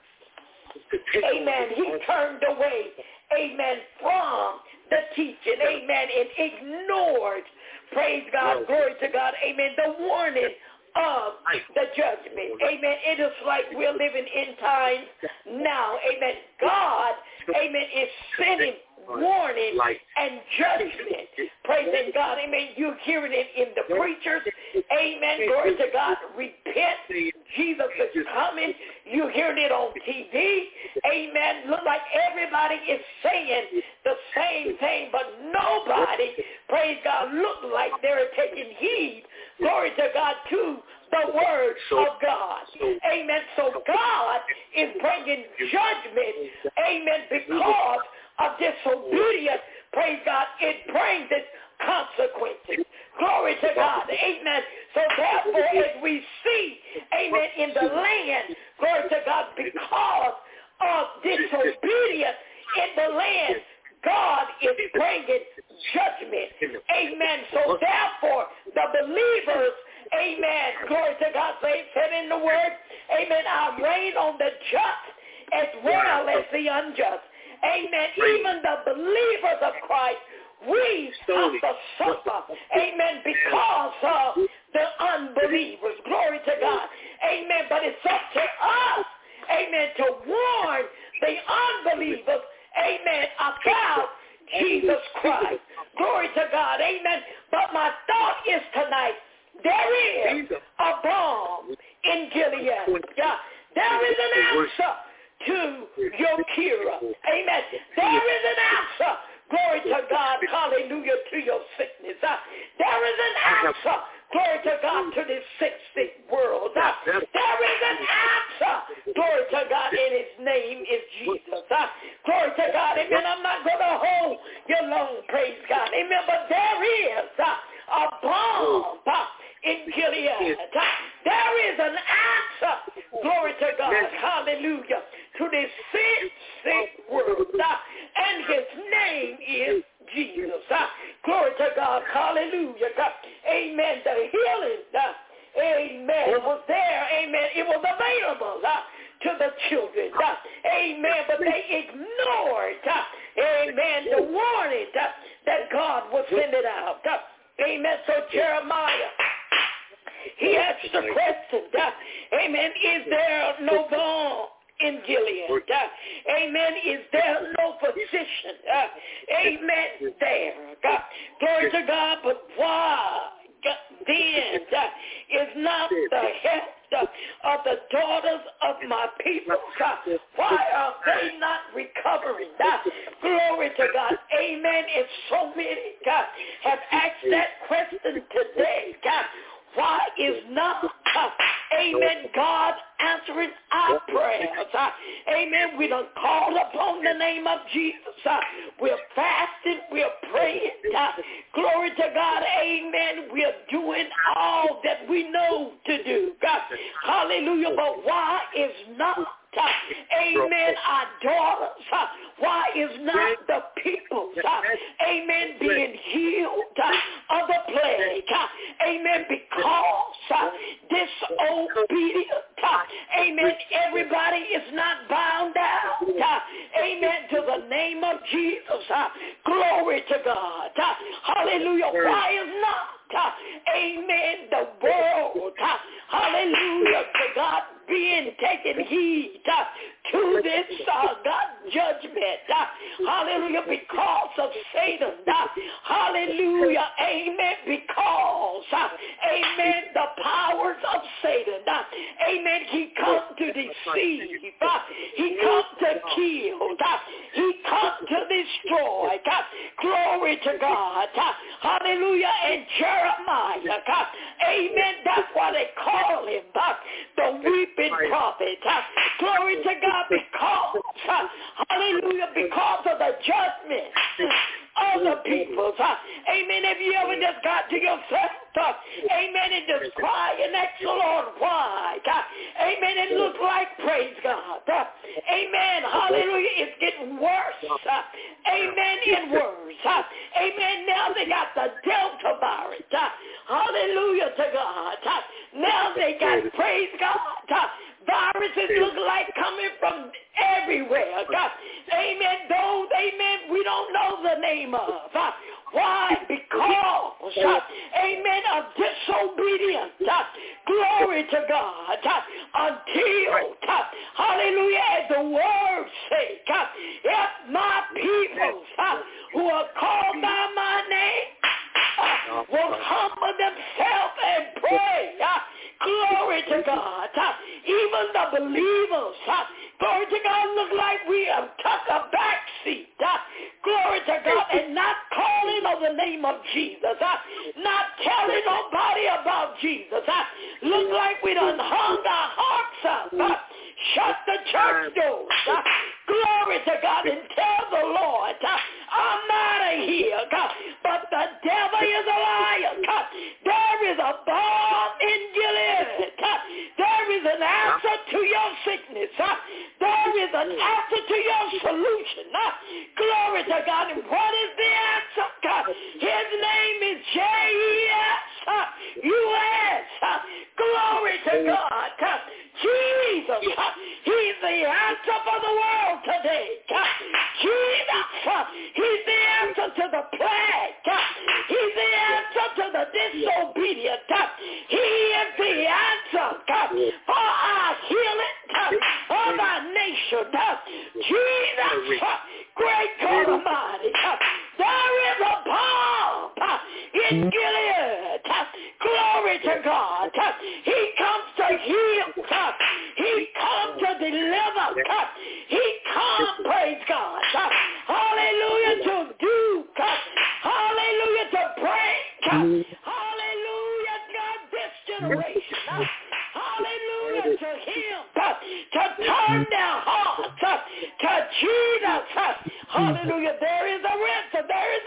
amen, he turned away, amen, from the teaching, amen, and ignored, praise God, glory to God, amen, the warning of the judgment. Amen. It is like we're living in times now. Amen. God, amen, is sending warning and judgment. Praising God. Amen. You're hearing it in the preachers. Amen. Glory to God. Repent. Jesus is coming. You're hearing it on TV. Amen. Look like everybody is saying the same thing, but nobody, praise God, look like they're taking heed, glory to God, to the word of God. Amen. So God is bringing judgment, amen, because of disobedience. Praise God. It brings its consequences. Glory to God. Amen. So therefore, as we see, amen, in the land, glory to God, because of disobedience in the land, God is bringing judgment. Amen. So therefore, the believers, amen, glory to God, said in the word, amen, I reign on the just as well as the unjust. Amen. Even the believers of Christ, we have to suffer, amen, because of the unbelievers. Glory to God. Amen. But it's up to us, amen, to warn the unbelievers, amen, about Jesus Christ. Glory to God. Amen. But my thought is tonight, there is a balm in Gilead. Yeah. There is an answer to your cure. Amen. There is an answer. Glory to God. Hallelujah, to your sickness. There is an answer. Glory to God, to this sick world. There is an answer. Glory to God, and his name is Jesus. Glory to God. Amen. I'm not going to hold you long, praise God. Amen. But there is a balm in Gilead. There is an answer. Glory to God. Hallelujah. To this sick world. And his name is Jesus. Glory to God. Hallelujah. Amen. The healing, amen, was there. Amen. It was available to the children. Amen. But they ignored, amen, the warning that God was sending out. Amen. So Jeremiah, he asked the question, amen, is there no balm in Gilead? Amen. Is there no physician? Amen. There. Glory to God. But why then is not the health of the daughters of my people? Why are they not recovering? Glory to God. Amen. And so many have asked that question today. Why is not, amen, God answering our prayers? Amen. We done called upon the name of Jesus. We're fasting. We're praying. Glory to God. Amen. We're doing all that we know to do. Hallelujah. But why is not, amen, our daughters, why is not the people, amen, being healed of the plague? Amen. Because disobedient, amen, everybody is not bound down, amen, to the name of Jesus. Glory to God. Hallelujah. Why is not, amen, the world, hallelujah, to God, being taken heed to this God judgment, hallelujah, because of Satan, hallelujah, amen, because, amen, the powers of Satan, amen, he comes to deceive, he comes to kill, he comes to destroy, glory to God, hallelujah, and Jeremiah, amen, that's why they call him the weeping prophet, glory to God, because, hallelujah, because of the judgment of the peoples, amen. Have you ever just got to yourself, Amen. And just cry and ask the Lord why. Amen. It looks like, praise God. Amen. Hallelujah. It's getting worse. Amen. And worse. Amen. Now they got the Delta virus. Hallelujah to God. Now they got, praise God, viruses look like coming from everywhere. Amen. Those, amen, we don't know the name of. Why? Because, amen, of disobedience. Glory to God. Until, hallelujah, as the word says, if my people who are called by my name will humble themselves and pray. Glory to God. Even the believers, glory to God, look like we have took a back seat. Glory to God, and not calling on the name of Jesus. Not telling nobody about Jesus. Look like we done hung our hearts up. Shut the church doors. Glory to God, and tell the Lord, I'm out of here. But the devil is a liar. There is a bomb in Gilead. There is an answer to your sickness. There is an answer to your solution. Glory to God. And what is the answer? His name is J-E-S-U-S. Glory to God. Jesus, he's the answer for the world today. Jesus, he's the answer to the plague. He's the answer to the disobedient. He is the answer for our healing of our nation. Jesus, great God Almighty, there is a bomb in Gilead. Glory to God. He comes to heal. He comes to deliver. He comes, praise God. Hallelujah, to do. Hallelujah, to bring. Hallelujah, God, this generation. Hallelujah to him. To turn their hearts to Jesus. Hallelujah, there is a answer. There is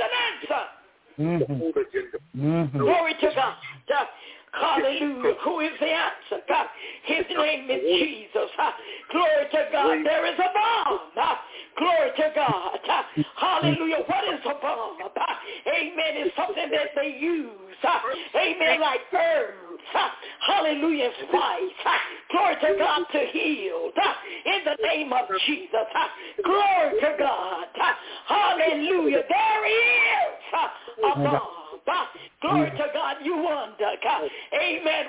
an answer. Glory to God. Hallelujah. Who is the answer? His name is Jesus. Glory to God. There is a bomb. Glory to God. Hallelujah. What is a bomb? Amen. It's something that they use. Amen. Like herbs. Hallelujah. Spice. Glory to God, to heal. In the name of Jesus. Glory to God. Hallelujah. There is a bomb. Glory to God, you wonder, amen,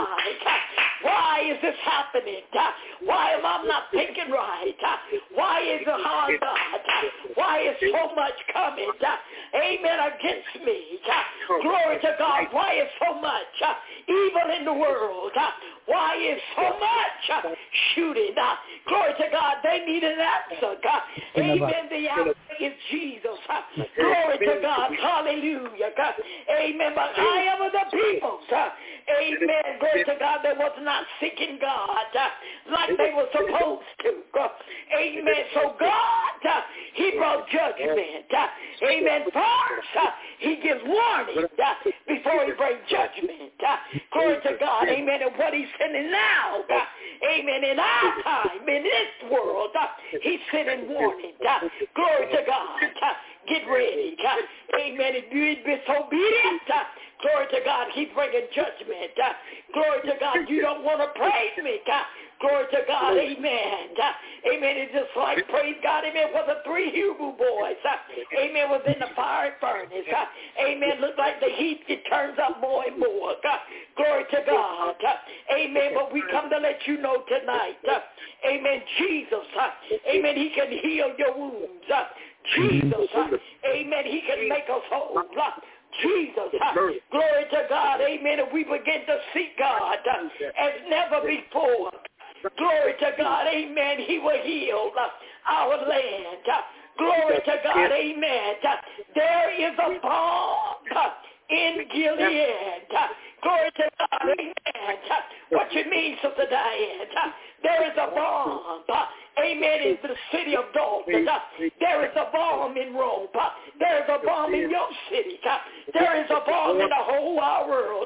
why is this happening? Why am I not thinking right? Why is it hard, God? Why is so much coming, amen, against me? Glory to God, why is so much evil in the world? Why is so much shooting? Glory to God, they need an answer, amen, the answer is Jesus. Glory to God, hallelujah, amen, but I am of the people, amen, glory to God, that was not seeking God like they were supposed to, amen, so God, he brought judgment, amen, first, he gives warning before he brings judgment, glory to God, amen, and what he's sending now, amen, in our time, in this world, he's sending warning, glory to God, get ready, amen, if you be disobedient, glory to God, he's bringing judgment, glory to God, you don't want to praise me, glory to God, amen, amen, it's just like, praise God, amen, was the 3 Hebrew boys, amen, was in the fiery furnace, amen, look like the heat, it turns up more and more, glory to God, amen, but we come to let you know tonight, amen, Jesus, amen, he can heal your wounds, Jesus, amen, he can make us whole, Jesus, glory to God, amen, and we begin to seek God as never before, glory to God, amen, he will heal our land, glory to God, amen, there is a bomb in Gilead, glory to God, amen, what you mean, Sister Diane, there is a bomb, amen, in the city of Dalton, there is a bomb in Rome, there is a bomb in your city. There is a bomb in the whole wide world.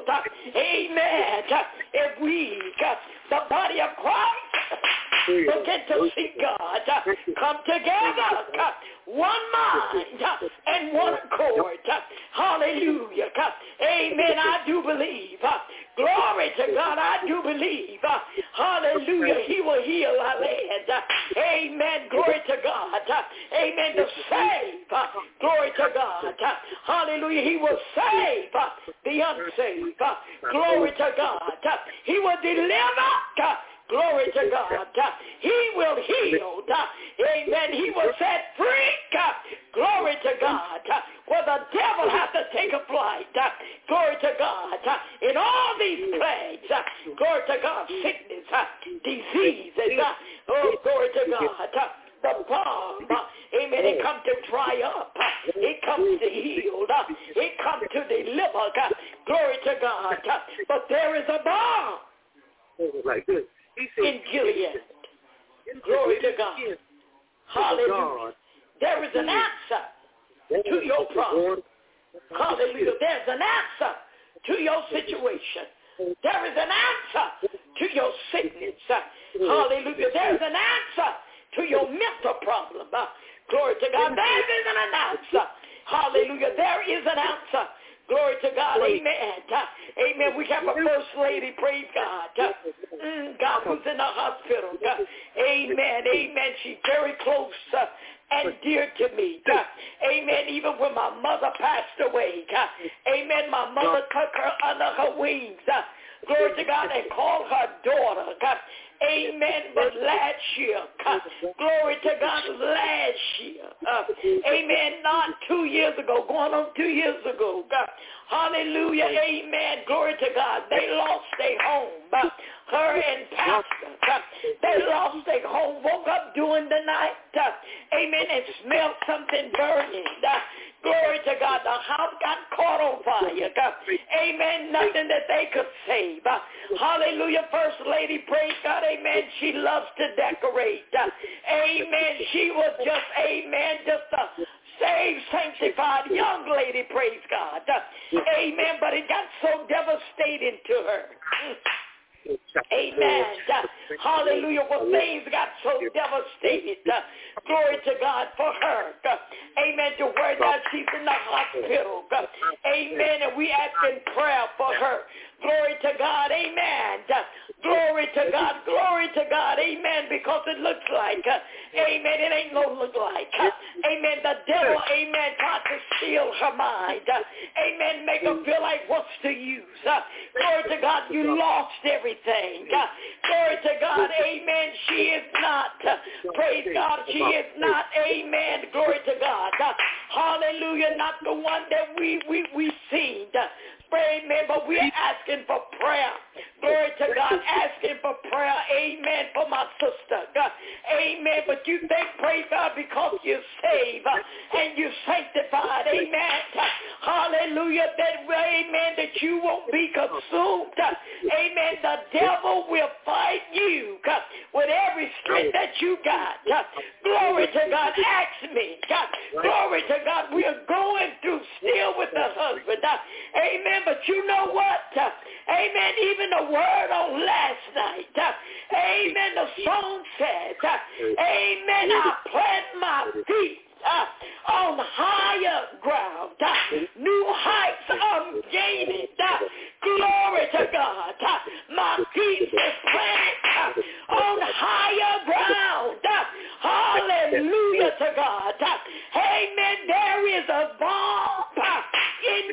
Amen. If we, the body of Christ, begin to seek God, come together, one mind and one accord. Hallelujah. Amen. I do believe. Glory to God. I do believe. Hallelujah. He will heal our land. Amen. Glory to God. Amen. To save. Glory to God. Hallelujah. He will save the unsaved. Glory to God. He will deliver. Glory to God. He will heal. Amen. He will set free. Glory to God. Where the devil has to take a flight. Glory to God. In all these plagues. Glory to God. Sickness. Diseases. Oh, glory to God. The bomb. Amen. It comes to dry up. It comes to heal. It comes to deliver. Glory to God. But there is a bomb. Like this. In Gilead. Glory to God. Hallelujah. There is an answer to your problem. Hallelujah. There's an answer to your situation. There is an answer to your sickness. Hallelujah. There's an answer to your mental problem. Glory to God. There is an answer. Hallelujah. There is an answer. Glory to God. Amen. Amen. We have a first lady. Praise God. God who's in the hospital. Amen. Amen. She's very close and dear to me. Amen. Even when my mother passed away. Amen. My mother took her under her wings. Glory to God, and called her daughter. Amen. But last year, glory to God, last year, amen, not 2 years ago, going on 2 years ago, hallelujah, amen, glory to God, they lost their home, her and pastor, they lost their home, woke up during the night, amen, and smelled something burning, glory to God, the house got caught on fire, amen, nothing that they could save, hallelujah, First Lady, praise God, amen, she loves to decorate, amen, she was just, amen, just a saved, sanctified young lady, praise God, amen, but it got so devastating to her. Amen. Hallelujah. Well, things got so devastated. Glory to God for her. Amen. To where now she's in the hospital. Amen. And we ask in prayer for her. Glory to God. Amen. Glory to God. Glory to God. Amen. Because it looks like, amen, it ain't no look like. Amen. The devil, amen, tried to steal her mind. Amen. Make her feel like what's to use. Glory to God. You lost everything. Glory to God. Amen. She is not. Praise God. She is not. Amen. Glory to God. Hallelujah. Not the one that we seen. Amen. But we're asking for prayer. Glory to God. Asking for prayer. Amen. For my sister. Amen. But you think, praise God, because you're saved and you're sanctified. Amen. Hallelujah. That, amen, that you won't be consumed. Amen. The devil will fight you with every strength that you got. Glory to God. Ask me. Glory to God. We are going through still with the husband. Amen. But you know what? Amen. Even the word on last night. Amen. The song says, amen, I plant my feet on higher ground. New heights I'm gaining. Glory to God. My feet is planted on higher ground. Hallelujah to God. Amen. There is a bomb in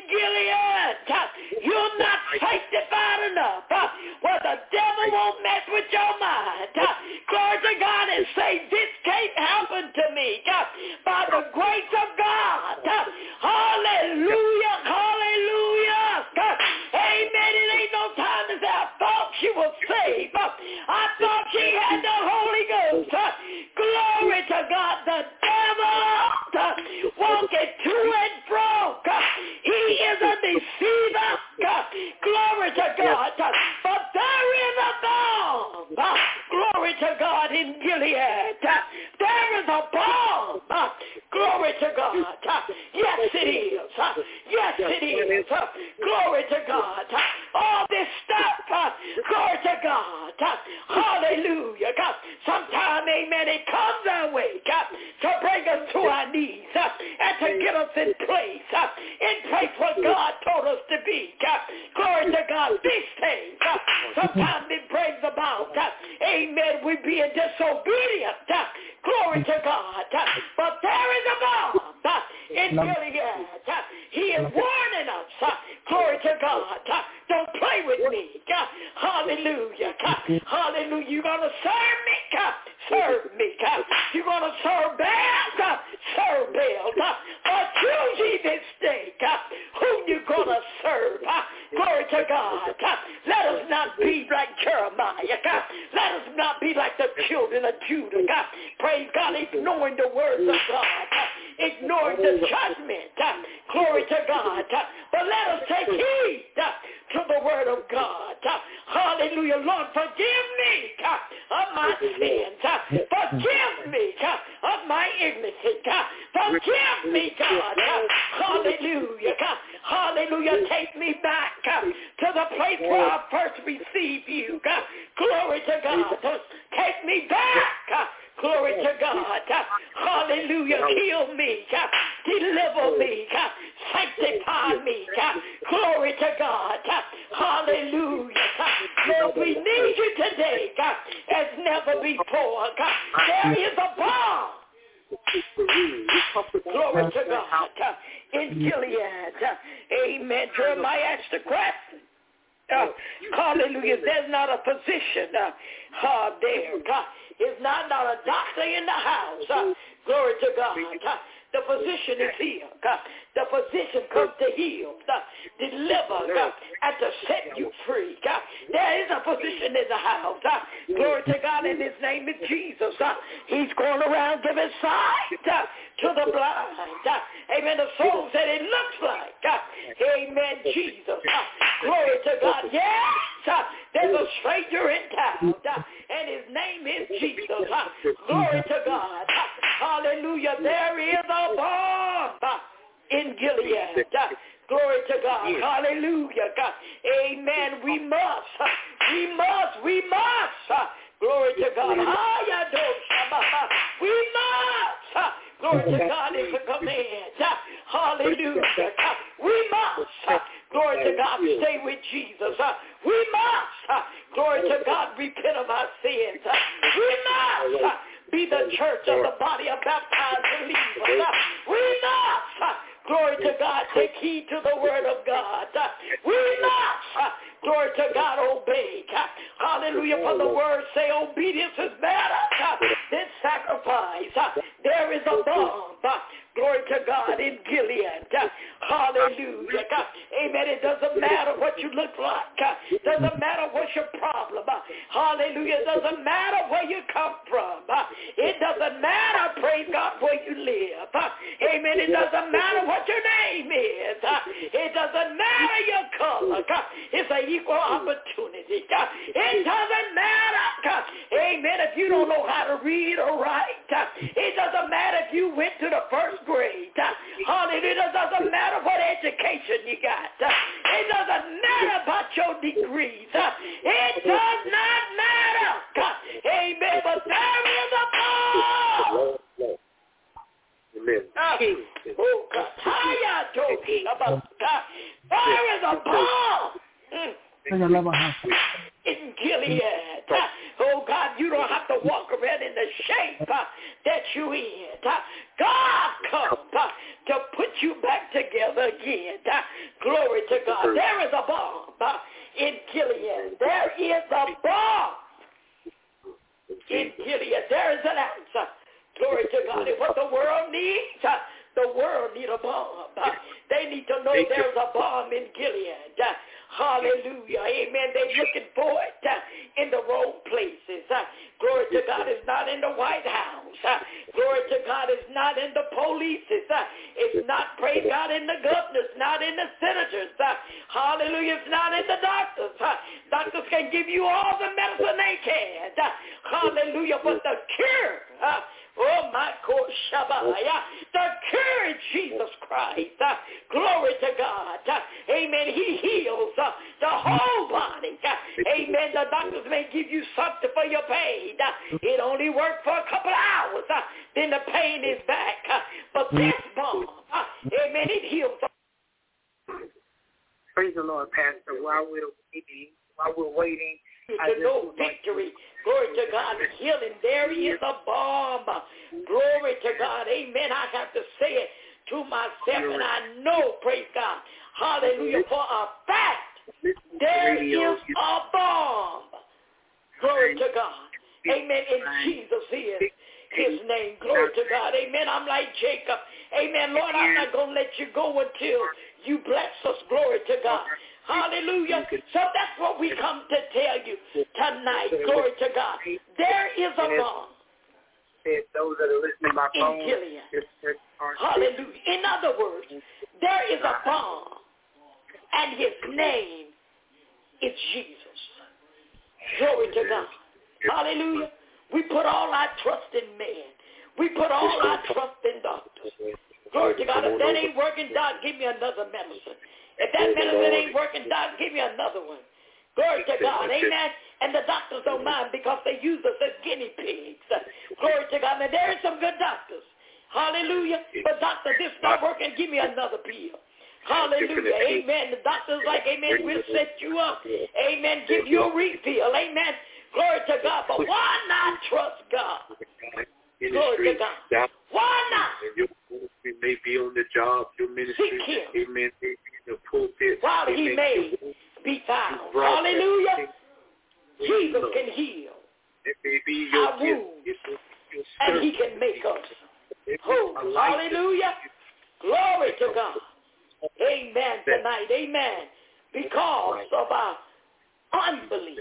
Gilead. You're not sanctified enough. Well, the devil won't mess with your mind. Glory to God and say, this can't happen to me. By the grace of God. Hallelujah. Hallelujah. Amen. It ain't no time to say, I thought she was saved. I thought she had the Holy Ghost. Glory to God. The devil walking to and fro. He is a deceiver. Glory to God. But there is a bomb. Glory to God in Gilead. There is a bomb. Glory to God. Yes, it Glory to God. Hallelujah. God. Sometimes, amen, it comes our way, God, to bring us to our knees and to get us in place where God told us to be. Glory to God. These things, sometimes it brings about, amen, we being disobedient. Glory to God. But there is a bomb in Gilead. He is warning us. Glory to God. Don't play with me. Hallelujah. Hallelujah. You're going to serve me? Serve me. You're going to serve Baal? Serve Baal. But choose ye this day whom you're going to serve. Glory to God. Let us not be like Jeremiah. Let us not be like the children of Judah. Praise God, ignoring the words of God. Ignoring the judgment. Glory to God. But let us take heed to the word of God. Hallelujah. Lord, forgive me of my sins. Forgive me of my ignorance. Forgive me, God. Hallelujah. Hallelujah. Take me back to the place where I first received you. Glory to God. Take me back. Glory to God. Hallelujah. Heal me. Deliver me. Sanctify me. Glory to God. Hallelujah. Lord, we need you today as never before. There is a bomb. Glory to God. In Gilead. Amen. Jeremiah asked the question. Hallelujah. There's not a physician there. There's not a doctor in the house. Glory to God. The physician is here. The physician comes to heal, deliver, and to set you free. There is a physician in the house. Glory to God, and his name is Jesus. He's going around giving sight to the blind. Amen. The soul said it looks like. Amen, Jesus. Glory to God. Yes, there's a stranger in town, and his name is Jesus. Glory to God. Hallelujah. There is a bomb in Gilead. Glory to God. Hallelujah. Amen. We must. Glory to God. We must. Glory to God is a command. Hallelujah. We must. Glory to God. Stay with Jesus. We must. Glory to God. Repent of our sins. We must be the church of the body of baptized believers. We must. Glory to God. Take heed to the word of God. We must. Glory to God. Obey. Hallelujah. For the word say obedience is better than sacrifice. There is a bomb. Glory to God in Gilead. Hallelujah. Amen. It doesn't matter what you look like. It doesn't matter what's your problem. Hallelujah. It doesn't matter where you come from. It doesn't matter, praise God, where you live. Amen. It doesn't matter what your name is. It doesn't matter your color. It's an equal opportunity. It doesn't matter. Amen. If you don't know how to read or write. It doesn't matter if you went to the first grade. Hallelujah. It doesn't matter what education you got. It doesn't matter about your degrees. It does not matter. Amen. But there is a bomb. Amen. Oh, God. There is a bomb. In Gilead. Oh, God, you don't have to walk around in the shape that you in. God comes to put you back together again. Glory to God. There is a bomb in Gilead. There is a bomb in Gilead. There is an answer. Glory to God. And what the world needs, the world needs a bomb. They need to know there's a bomb in Gilead. Hallelujah. Amen. They're looking for it in the wrong places. Glory to God. It's not in the White House. Glory to God. It's not in the police. It's not, praise God, in the governors. Not in the senators. Hallelujah. It's not in the doctors. Doctors can give you all the medicine they can. Hallelujah. But the cure, oh my God, the cure is Jesus Christ. Glory to God. Amen. He heals the whole body. Amen. The doctors may give you something for your pain. It only worked for a couple of hours. Then the pain is back. But this balm, amen, it heals. Praise the Lord, Pastor. While we're waiting, to know victory. Glory to God. Healing. There is a balm. Glory to God. Amen. I have to say it to myself, and I know, praise God. Hallelujah. For a fact, there is a balm. Glory to God. Amen. In Jesus is his name. Glory to God. Amen. I'm like Jacob. Amen. Lord, I'm not going to let you go until you bless us. Glory to God. Hallelujah. So that's what we come to tell you tonight. Glory to God. There is a balm. Those that are listening by phone. In Gilead. Hallelujah. In other words, there is a balm, and his name is Jesus. Glory to God. Hallelujah. We put all our trust in man. We put all our trust in doctors. Glory to God. If that ain't working, God, give me another medicine. If that medicine ain't working, God, give me another one. Glory to God. Amen. And the doctors don't mind because they use us as guinea pigs. Glory to God. Now, there are some good doctors. Hallelujah. But doctor, this not working. Give me another pill. Hallelujah. Amen. The doctor's like, amen, we'll set you up. Amen. Give you a refill. Amen. Glory to God. But why not trust God? Glory to God. Why not? You may be on the job, your ministry. Amen. The pulpit. While he may be found. Hallelujah. Jesus can heal our wounds, and he can make us whole. Hallelujah. Glory to God. Amen tonight. Amen. Because of our unbelief.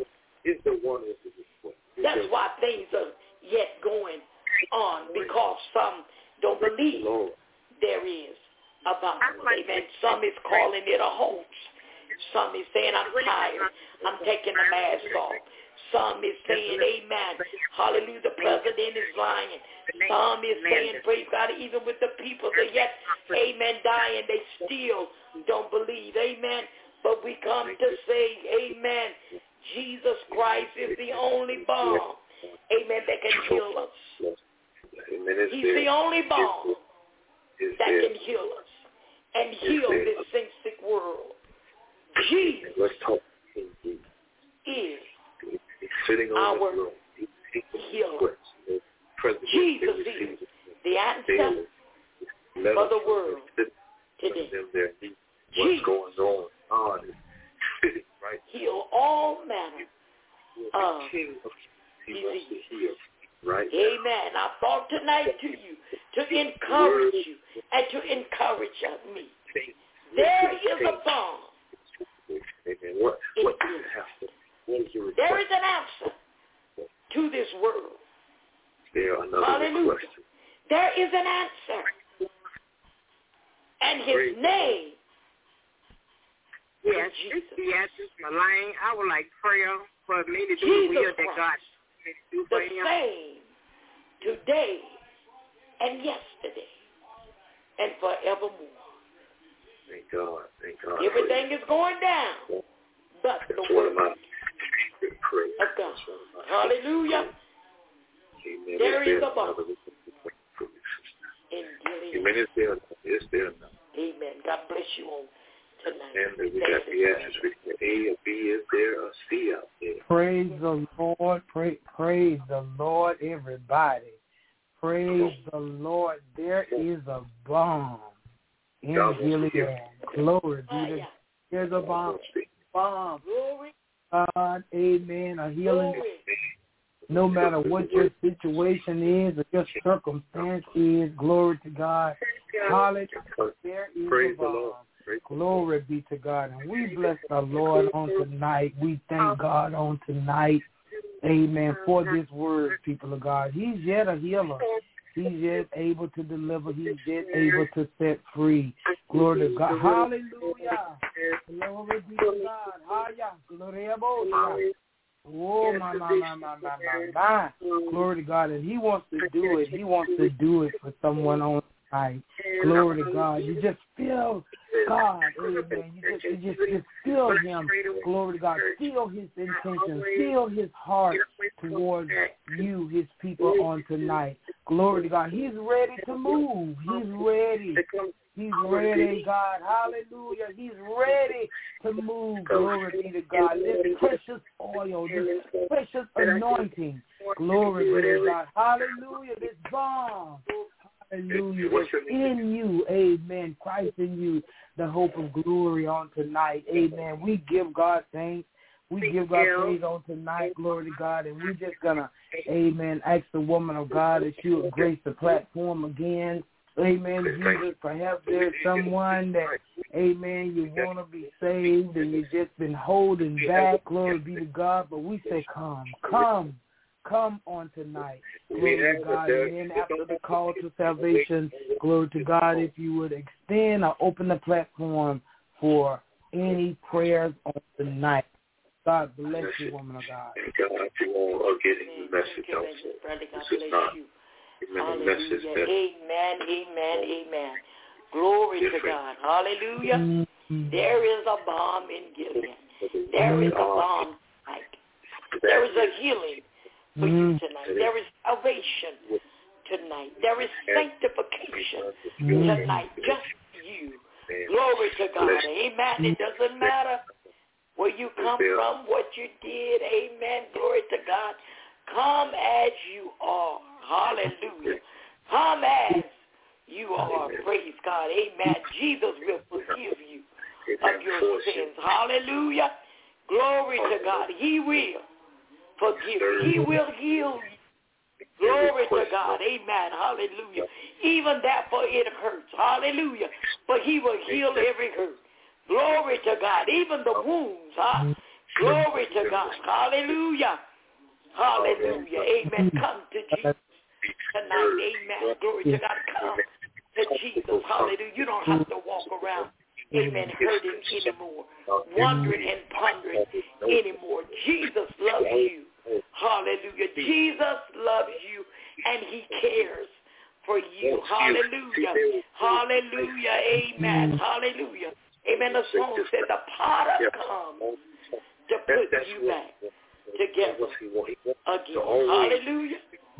That's why things are yet going on, because some don't believe there is a balm. Amen. Some is calling it a hoax. Some is saying, I'm tired. I'm taking the mask off. Some is saying, amen. Hallelujah, the president is lying. Some is saying, praise God, even with the people that yet, amen, dying, they still don't believe. Amen. But we come to say, amen, Jesus Christ is the only balm, amen, that can heal us. He's the only balm that can heal us and heal this sin-sick world. Jesus is our healer. Jesus is the answer for the world today. Jesus heal all manner of disease. Amen. I thought tonight to you to encourage you and to encourage me. There is a balm. There is an answer to this world. Hallelujah. There is an answer. And his name is Jesus. Yes, Malane, I would like prayer for me to do the will that God do for him. The same today and yesterday and forevermore. Thank God. Thank God. Everything is going down, but the word of God. Hallelujah. Amen. There is a balm in Gilead. Amen. It's there now. Amen. God bless you all tonight. And we got the answers. A, B is there, a C out there. Praise the Lord. Praise the Lord, everybody. Praise the Lord. There is a balm in Gilead. Glory be to God. There's a balm. Glory. God, amen. A healing. No matter what your situation is or your circumstance is, glory to God. Hallelujah. There is a balm. Glory be to God. And we bless the Lord on tonight. We thank God on tonight. Amen. For this word, people of God. He's yet a healer. He's yet able to deliver. He's yet able to set free. Glory to God. Hallelujah. Glory be to God. Hallelujah. Glory to God. Oh, my. Glory to God. And he wants to do it. He wants to do it for someone on tonight. Glory to God. You just feel God, amen. You just feel him. Glory to God. Feel his intention. Feel his heart towards you, his people on tonight. Glory to God. He's ready to move. He's ready. He's ready, God. Hallelujah. He's ready to move. Glory be to God. This precious oil, this precious anointing. Glory be to God. Hallelujah. This balm. Hallelujah. It's in you. Amen. Christ in you, the hope of glory on tonight. Amen. We give God thanks. We give God praise on tonight. Glory to God. And we're just going to, amen, ask the woman of God that she would grace the platform again. Amen, Jesus. Perhaps there's someone that, amen, you want to be saved and you've just been holding back. Glory be to God. But we say, come on tonight. Glory to God. And then after the call to salvation, glory to God, if you would extend or open the platform for any prayers on tonight. God bless you, woman of God. And God, you all are getting the message also. This is not a message that... Amen. Glory to God. Hallelujah. Mm-hmm. There is a balm in Gilead. There is a balm tonight. There is a healing for you tonight. There is salvation tonight. There is sanctification tonight. Just you. Glory to God. Amen. It doesn't matter where you come from, what you did. Amen. Glory to God. Come as you are. Hallelujah. Come as you are. Praise God. Amen. Jesus will forgive you of your sins. Hallelujah. Glory to God. He will forgive you. He will heal you. Glory to God. Amen. Hallelujah. Even that, for it hurts. Hallelujah. But he will heal every hurt. Glory to God. Even the wounds. Glory to God. Hallelujah. Hallelujah. Amen. Come to Jesus tonight. Amen. Glory to God. Come to Jesus. Hallelujah. You don't have to walk around, amen, hurting anymore, wondering and pondering anymore. Jesus loves you. Hallelujah. Jesus loves you and he cares for you. Hallelujah. Hallelujah. Amen. Hallelujah. Amen. The song said the potter comes to put you back together again. Hallelujah.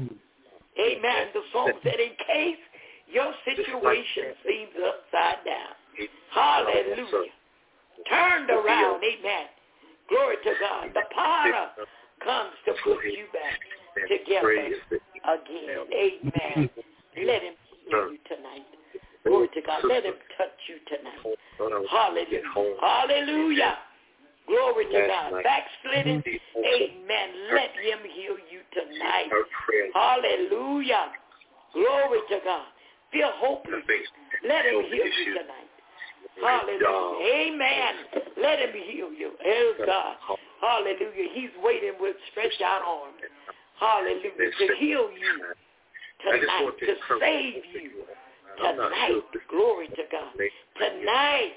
Amen. The song said in case your situation seems upside down. Hallelujah. Turned around. Amen. Glory to God. The potter comes to put you back together again. Amen. Let him heal you tonight. Glory to God. Let him touch you tonight. Hallelujah. Hallelujah. Glory to God. Backslidden. Amen. Let him heal you tonight. Hallelujah. Glory to God. Feel hopeless. Let him heal you tonight. Hallelujah. Amen. Let him heal you. Oh God. Hallelujah. He's waiting with stretched out arms. Hallelujah. To heal you tonight. To save you tonight. Glory to God. Tonight.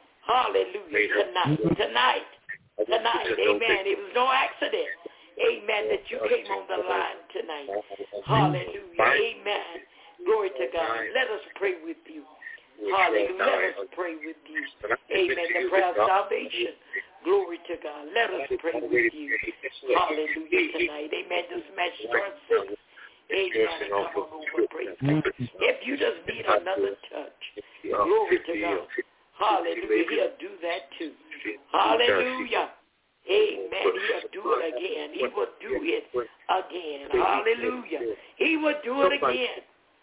Hallelujah. Tonight. Amen. It was no accident. Amen. That you came on the line tonight. Hallelujah. Amen. Glory to God. Let us pray with you. Hallelujah. Let us pray with you. Amen. The prayer of salvation. Glory to God. Let us pray with you. Hallelujah tonight. Amen. This match starts 6. Amen. Come on over. Praise God. If you just need another touch, glory to God. Hallelujah. He'll do that too. Hallelujah. Amen. He'll do it again. He will do it again. Hallelujah. He will do it again.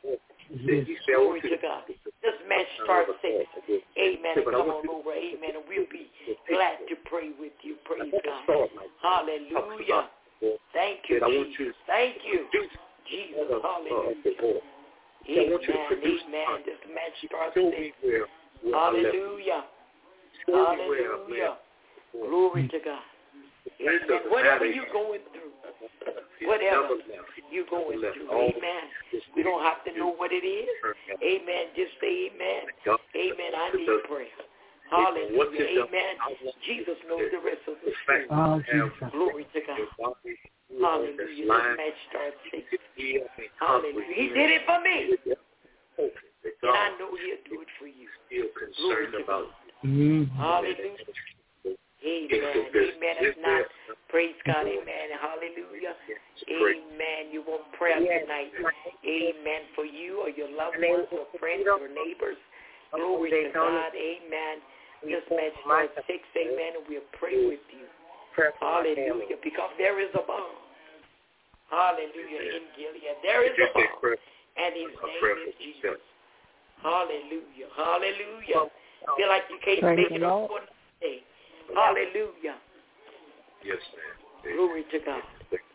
Glory to God. This match starts 6. Amen. And come on over. Amen. And we'll be glad to pray with you. Praise God. Hallelujah. Thank you, Jesus. Thank you, Jesus. Hallelujah. Amen. This match starts 6. Hallelujah. Hallelujah. Glory to God. Amen. Whatever you're going through. Whatever you're going through. Amen. We don't have to know what it is. Amen. Just say amen. Amen. I need prayer. Hallelujah. Amen. Jesus knows the rest of the story. Glory to God. Hallelujah. This match starts 6. Hallelujah. He did it for me. And I know he'll do it for you. Still concerned about Hallelujah. Amen. Amen. If not, praise God. Amen. Hallelujah. Amen. You want prayer tonight. Amen. For you or your loved ones or friends or neighbors. Glory to God. Amen. This match starts 6. Amen. And we'll pray with you. Hallelujah. Because there is a bomb. Hallelujah. In Gilead. There is a bomb. And his name is Jesus. Hallelujah. Hallelujah. Feel like you can't make it up for another day. Hallelujah. Yes, ma'am. Glory to God.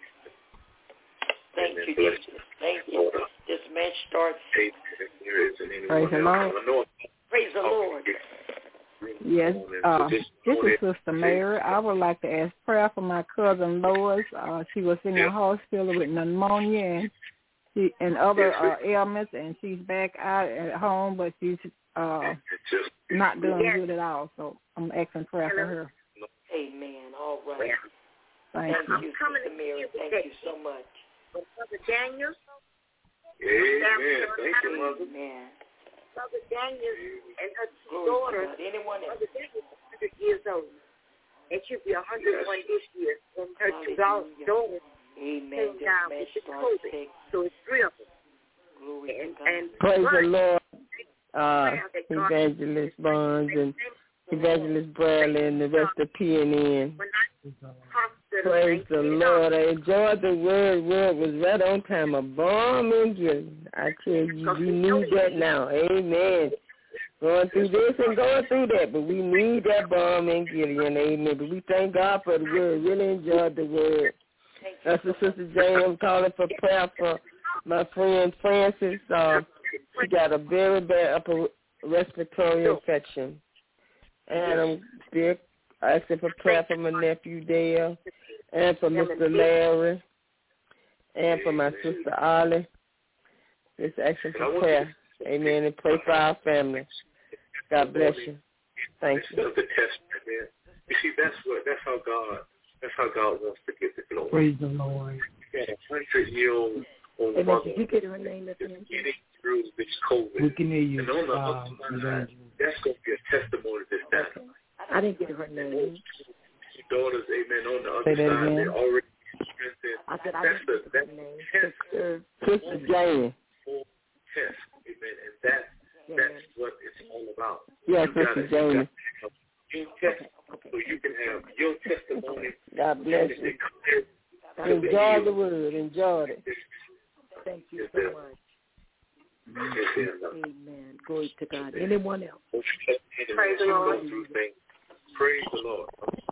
Thank you, Jesus. Thank you. This match starts. Praise the Lord. Praise the Lord. Yes, this is Sister Mary. I would like to ask prayer for my cousin Lois. She was in the hospital with pneumonia and other ailments, and she's back out at home, but she's not doing good at all. So I'm asking prayer for her. Amen. All right. Thank you, Sister Mary. Thank you so much. Brother Daniel. Amen. Thank you, Mother. Amen. Brother Daniel and her daughter. Anyone else? Brother Daniel is 100 years old. And she'll be 101 this year. And her two daughters came down with the COVID. So it's 3 of them. And praise the Lord. Evangelist Barnes and Evangelist Bradley and the rest of PNN. Praise the Lord. I enjoyed the word. Word was right on time. A bomb in Gilead. I tell you, we need that now. Amen. Going through this and going through that, but we need that bomb in Gilead. Amen. But we thank God for the word. Really enjoyed the word. That's the Sister Jane. I'm calling for prayer for my friend Francis. She got a very bad upper respiratory infection. And I'm still asking for prayer for my nephew Dale and for Mr. Larry and for my sister Ollie. Just asking for prayer. Amen. And pray for our family. God bless you. Thank you. The test, man. You see, that's how God wants to get the glory. Praise the Lord. He had a 100-year-old mother. Did you get her name at the end? Getting through this COVID. We can hear you. And on the other side, that's going to be a testimony to that. I didn't get her name. Daughters, amen, on the other side, they're already strengthened. I said I didn't get her name. Sister Jane. Test, amen, and that's what it's all about. Yes, Sister Jane. So you can have your testimony. God bless you. Enjoy the word. Enjoy it. Thank you so much. Amen. Glory to God. Anyone else? Praise the Lord. Praise the Lord.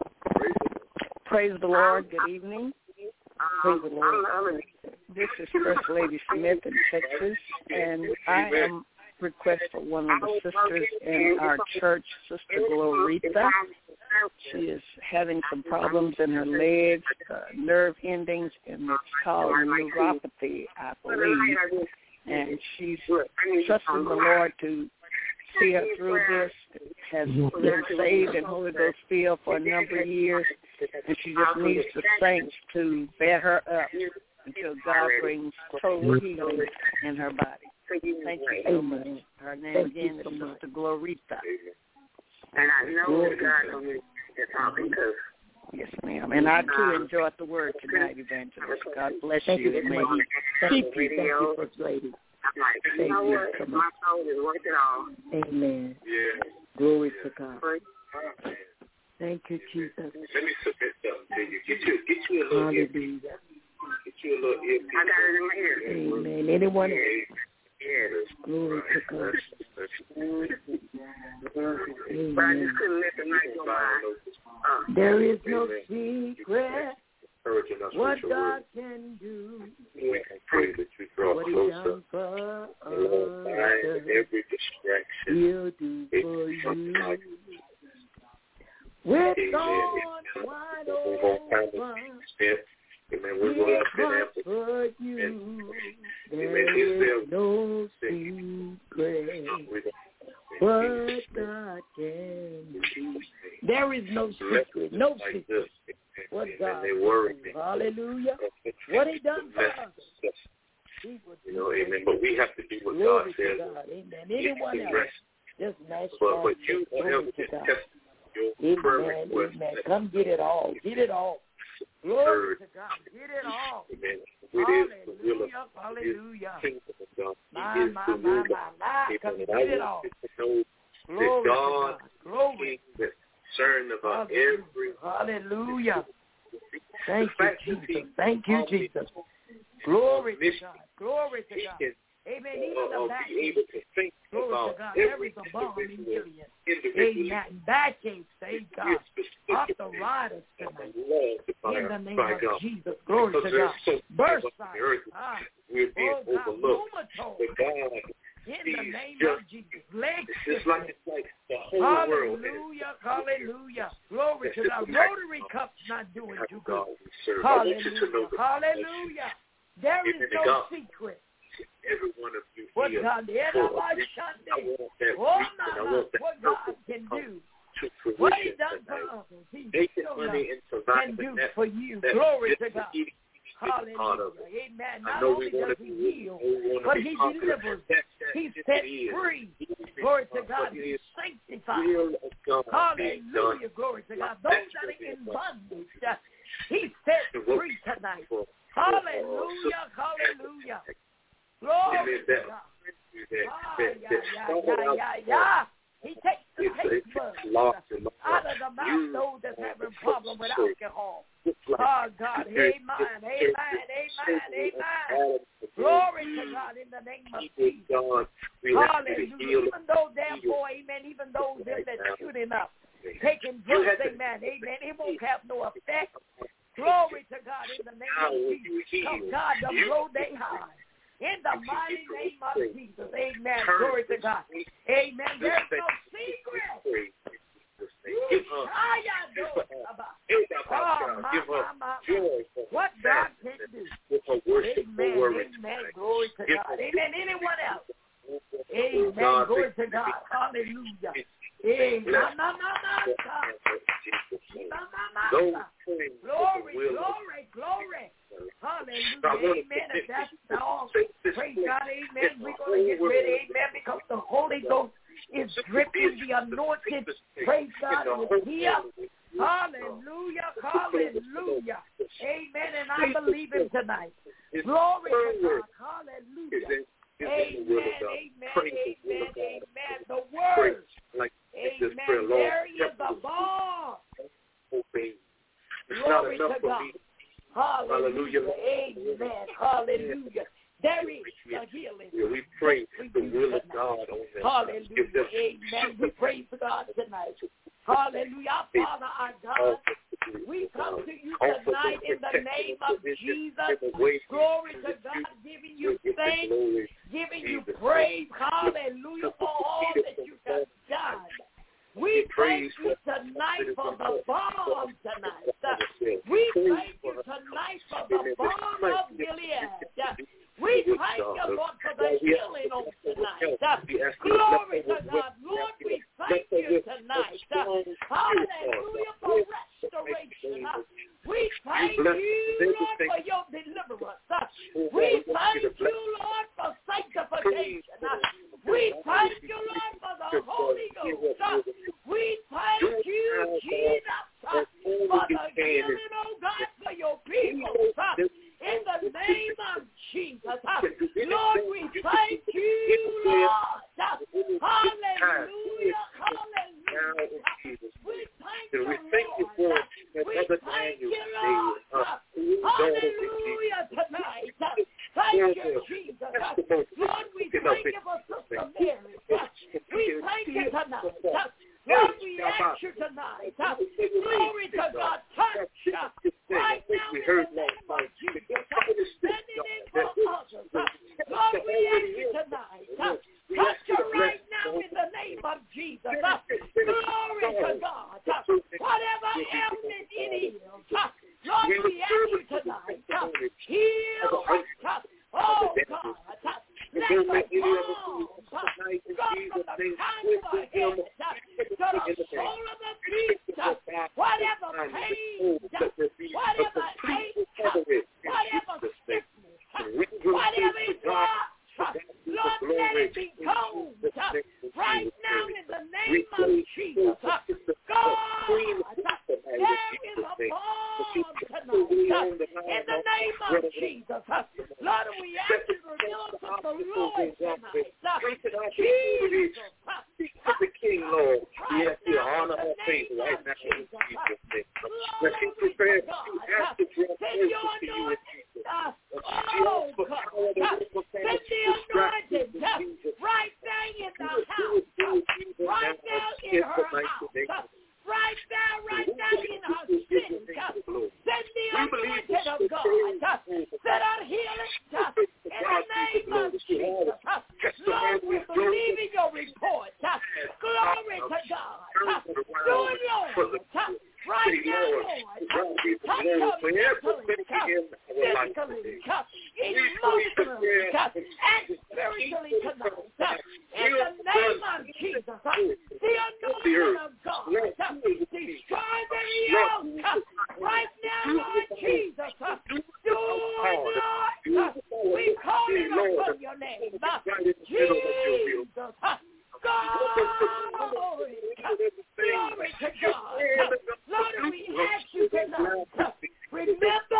Praise the Lord. Good evening. Praise the Lord. This is First Lady Smith in Texas, and I am request for one of the sisters in our church, Sister Glorita. She is having some problems in her legs, nerve endings, and it's called neuropathy, I believe. And she's trusting the Lord to see her through this. Has been saved and Holy Ghost filled for a number of years, and she just needs the saints to bear her up until God brings total healing in her body. Thank you so much. Her name again is Sister Glorita. And I know God will get it because. Yes, ma'am. And I, too, enjoyed the word tonight, Evangelist. God bless you. May He keep you. Thank you, First Lady. I'm like, you know what? My soul is worth it all. Amen. Yeah. Glory to God. Thank you, Jesus. Let me submit something to you. Get you a little earpiece. Get you a little earpiece. I got it in my ear. Amen. Anyone else? Yes. Glory to God. Amen. But I just couldn't let the night go by. There is no secret what God can do. We can pray that you draw what closer. Every distraction. He'll do for you. With arms wide open. Amen. We're going to comfort you. There is no secret what God can do. There is no secret, no secret what God can do. Hallelujah. What He done for us. Amen. But we have to do what God says. Amen. Anyone else, just match but you whatever this testimony, your Amen. Come get it all. Get it all. Glory to God. Get it all. Amen. Hallelujah. Hallelujah. My. Come get it all. Glory to God. Glory. Concerned about every. Hallelujah. Thank you, Jesus. Thank you, Jesus. Glory to God. Glory to God. Amen. Even the backache. Glory to God. There is a bomb in Gilead. Amen. Backache. Thank God. Arthritis tonight. In the name of Jesus. Glory to God. Burst out. We're being overlooked. But God, in the name of Jesus. It's like the whole world. Hallelujah. Glory to God. Rotary Cup's not doing too good. Hallelujah. Hallelujah. There is no secret. Every one of you what here. God can do. What he done for others, he still can do for you. Glory to God. Hallelujah. Amen. Not only does he heal, but he delivers. He sets free. Glory to God. He sanctifies. Hallelujah. Glory to God. Those that are in bondage, he sets free tonight. Hallelujah. Hallelujah. Glory to God. He takes the taste buds out of the mouth those that having a problem with alcohol. Oh, God. Amen. Glory to God in the name of Jesus. Hallelujah. Even though, therefore, amen, even those that shooting up, taking drugs, amen, it won't have no effect. Glory to God in the name of Jesus. Oh, God, the blow they high. In the mighty name of Jesus. Amen. Glory to God. Amen. There's no secret. What God can do. Amen. Glory to God. Amen. Anyone else? Amen. Glory to God. Hallelujah. Amen. Glory. Hallelujah. Amen. If that's all, praise God. Amen. We're going to get ready. Amen. Because the Holy Ghost is dripping. The anointed, praise God, is here. Hallelujah. Hallelujah. Amen. And I believe him tonight. Glory to God. Hallelujah. Amen. The word. Amen. There is the bar. Glory to God. Hallelujah. Amen. Hallelujah. There is a healing. We pray the will of God on that. Hallelujah. Amen. We pray for God tonight. Hallelujah. Father, our God, we come to you tonight in the name of Jesus. Glory to God, giving you thanks, giving you praise. Hallelujah for all that you have done. We thank you tonight for the balm tonight. We thank you tonight for the balm of Gilead. We thank you, Lord, for the healing on tonight. Glory to God. Lord, we thank you tonight. Hallelujah for restoration. We thank you, Lord, for your deliverance. We thank you, Lord, for sanctification. We thank you, Lord, for the Holy Ghost. We thank you, Jesus, for the healing, oh God, for your people. In the name of Jesus. Lord, we thank you, Lord. Hallelujah. We thank you, Lord. We thank you, Lord. Hallelujah tonight. Thank you, Jesus. Lord, we thank you for Sister Mary. We thank you tonight. Lord, we ask you tonight. Glory to God. Touch right now in the name of Jesus. Sending in for others. Lord, we ask you tonight. Touch her right now in the name of Jesus. Glory to God. Whatever ailment it is, Lord, we ask you tonight. Heal us. Oh, God. Let the balm drop from the crown of her head to the sole of the feet. Whatever pain, whatever ache, whatever sickness, in the name of Jesus. Lord, we ask you to reveal us the Lord tonight. Jesus. The King, Lord. Yes, you honor her faith right now in Jesus' name. Let she prepare to ask to draw closer to you in Jesus. Oh, God. Send the anointing right now in the house. Right now in her house. Right now in her city. Send the anointing of God. Send out healing in the name of Jesus. Lord, we believe in your report. Glory to God. Do it, Lord. Right now, Lord. Touch her mentally, physically, emotionally, and spiritually tonight. In the name of Jesus. The anointing of God. Destroy the yoke. Right now, Lord Jesus. Do it, Lord. We call it upon your name. Jesus. Glory to God. Lord, we ask you tonight. Remember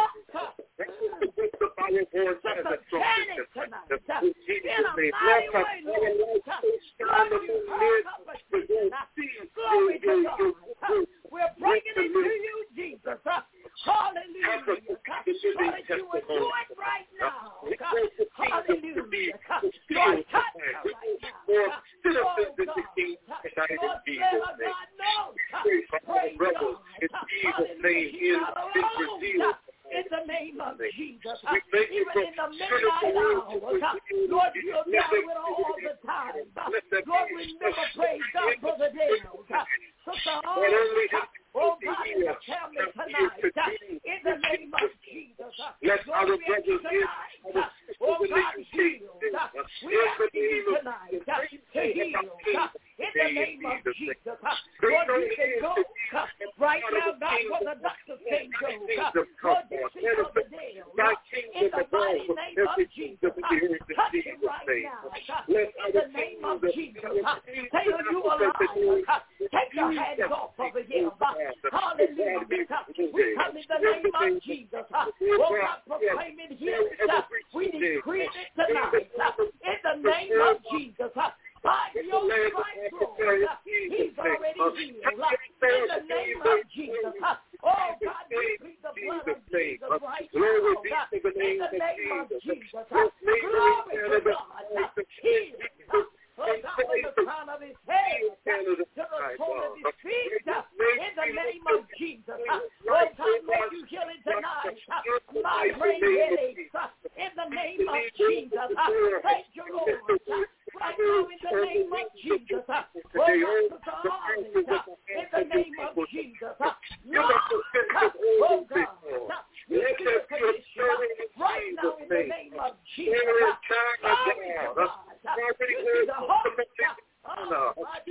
Sister Janet tonight. In a mighty way, Lord. Lord, you heard her petition. Glory to God. We're bringing it to you, Jesus. Hallelujah. Lord, you will do it right now. Hallelujah. Lord, touch her right now. Oh, God. Lord, let her, God, know. Praise God. Hallelujah. In the name of Jesus. Even in the midnight hour, Lord, you're there with her all the time. Lord, remember, praise God, Brother Dale. Sister oh God, in the family tonight, in the name of Jesus. Lord, we ask you tonight, oh God, heal. We ask you tonight to heal in the name of Jesus. Lord, you can go right now, God, where the doctors can't go. Lord, you see Brother Dale in the mighty name of Jesus. Touch him right now in the name of Jesus. Taylor, you alive. Take your hands off of him. Hallelujah. We come in the name of Jesus. Oh God, proclaiming healing. We decree it tonight in the name of Jesus. By your stripes, Lord, he's already healed. In the name of Jesus. Oh God, we plead the blood of Jesus right now. In the name of Jesus. Glory to God. Heal. Oh God, from the crown of his head to the sole of his feet, in the name of Jesus. Oh God, may you heal it tonight. Migraine headaches, in the name of Jesus. Thank you, Lord. Right now, in the name of Jesus. Oh God, in the name of Jesus. Lord, oh God, you see the condition right now in the name of Jesus. You see the heart. You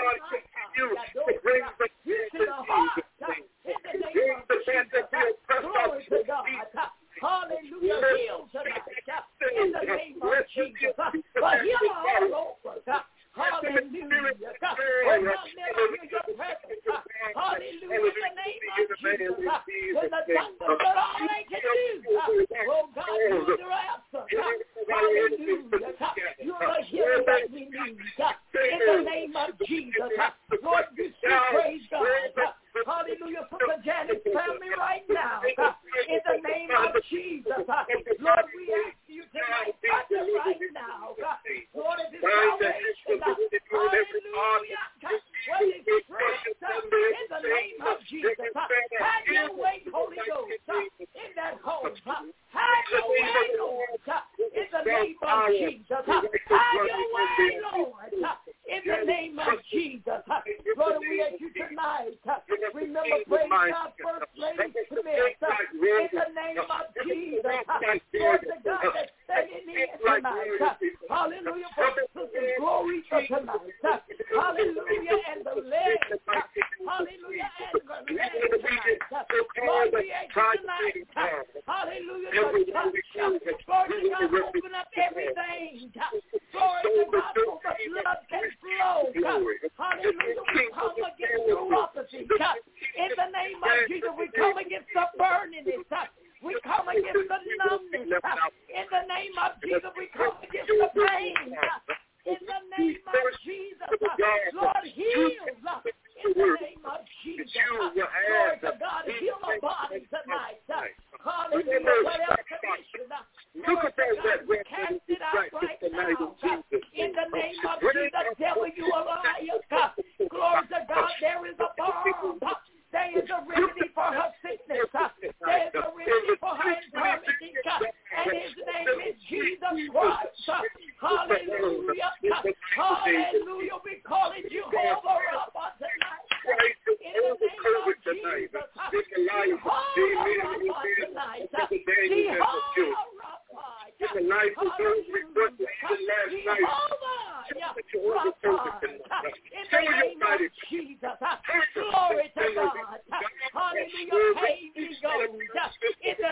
see the heart in the name of Jesus. Glory to God. Hallelujah. Heal tonight in the name of Jesus. But heal all over. Hallelujah. Oh God, never hear your presence. Hallelujah. In the name of Jesus. When the doctors did all they can do. Oh God, you are the answer. Hallelujah. You are the healer that we need. In the name of Jesus. Lord, you see, praise God. Hallelujah. For the Janet family right now. In the name of Jesus. Lord, we ask you tonight. Touch us right now. Lord, it is salvation. Hallelujah. What is strength in the name of Jesus. Have your way, Holy Ghost, in that home. Have your way, Lord, in the name of Jesus. Have your way, Lord, in the name of Jesus. Lord, we ask you tonight. Remember, praise God, First Lady Smith, in the name of Jesus. Lord, the God that's standing in tonight. Hallelujah, for Sister Glory for tonight. Hallelujah, and the legs. Hallelujah, and the legs tonight. Lord, we ask you tonight. Hallelujah, to touch. Lord, to God, open up everything. Glory to God, so the blood can flow. Hallelujah, we come against neuropathy. In the name of Jesus, we come against the burning.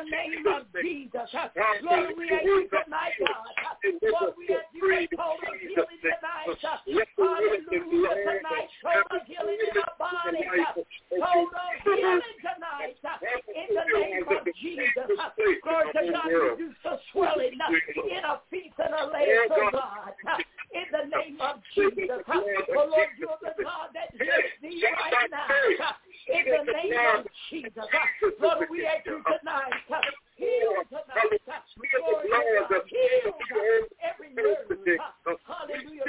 name of Jesus. Lord, we ask you tonight, God. Lord, we ask you for total healing tonight. Hallelujah, tonight. Total healing in our body. Total healing tonight. In the name of Jesus. Glory to God, reduce the swelling in our feet and our legs, oh God. In the name of Jesus. Oh Lord, you're the God that heals thee right now. In the name of Jesus. Lord, we ask you tonight. Heal tonight. Glory to God. Heal every nerve. Hallelujah.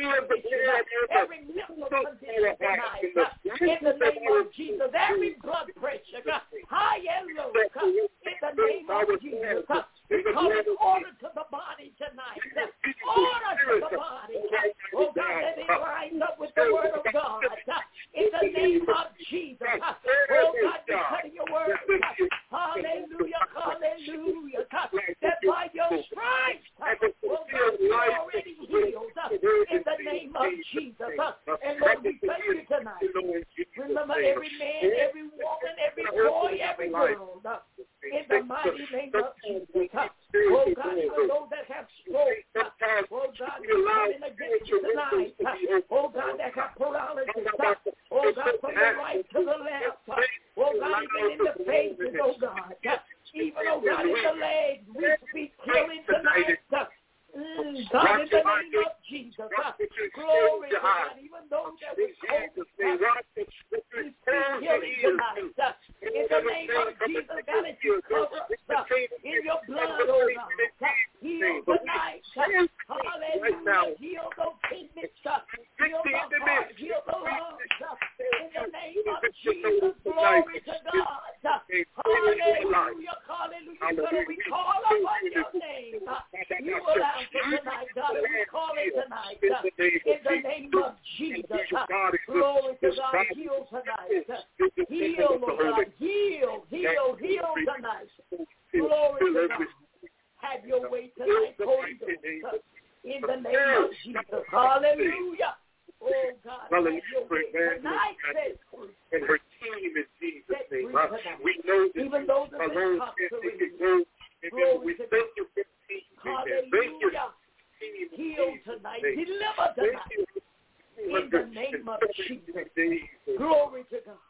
Every mental condition tonight. In the name of Jesus. Every blood pressure. High and low. In the name of Jesus. We call it order to the body tonight. Order to the body. Oh God, let it line up with the word of God. In the name of Jesus. Oh God, you're cutting your word. Hallelujah. Hallelujah. That by your stripes, oh God, you're already healed. In the name of Jesus. And Lord, we thank you tonight. Remember every man, every woman, every boy, every girl. In the mighty name of Jesus. Oh God, even those that have stroke. Oh God, we're coming against you tonight. Oh God, that have paralysis. Oh God, from the right to the left. Oh God, even in the faces, oh God. Even, oh God, in the legs. We speak healing tonight. God, in the name of Jesus. Glory to God. Even those that will cope. We speak healing tonight. In the name of Jesus, God, as you cover us in your blood, oh God. Heal tonight. Hallelujah. Heal those kidneys. Heal the heart. Heal the lungs. In the name of Jesus. Glory to God. Hallelujah. Hallelujah. So we call upon your name. You will answer tonight, God. And we call it tonight. In the name of Jesus. Glory to God. Heal tonight. Heal, oh God. Heal tonight. Glory to God. Have your way tonight, Holy Ghost. In the name of Jesus. Hallelujah. Oh God, have your way tonight. And her team in Jesus' name. We know that even those that are incarcerated. We thank you for the team. Hallelujah. Heal tonight. Deliver tonight. In the name of Jesus. Glory to God.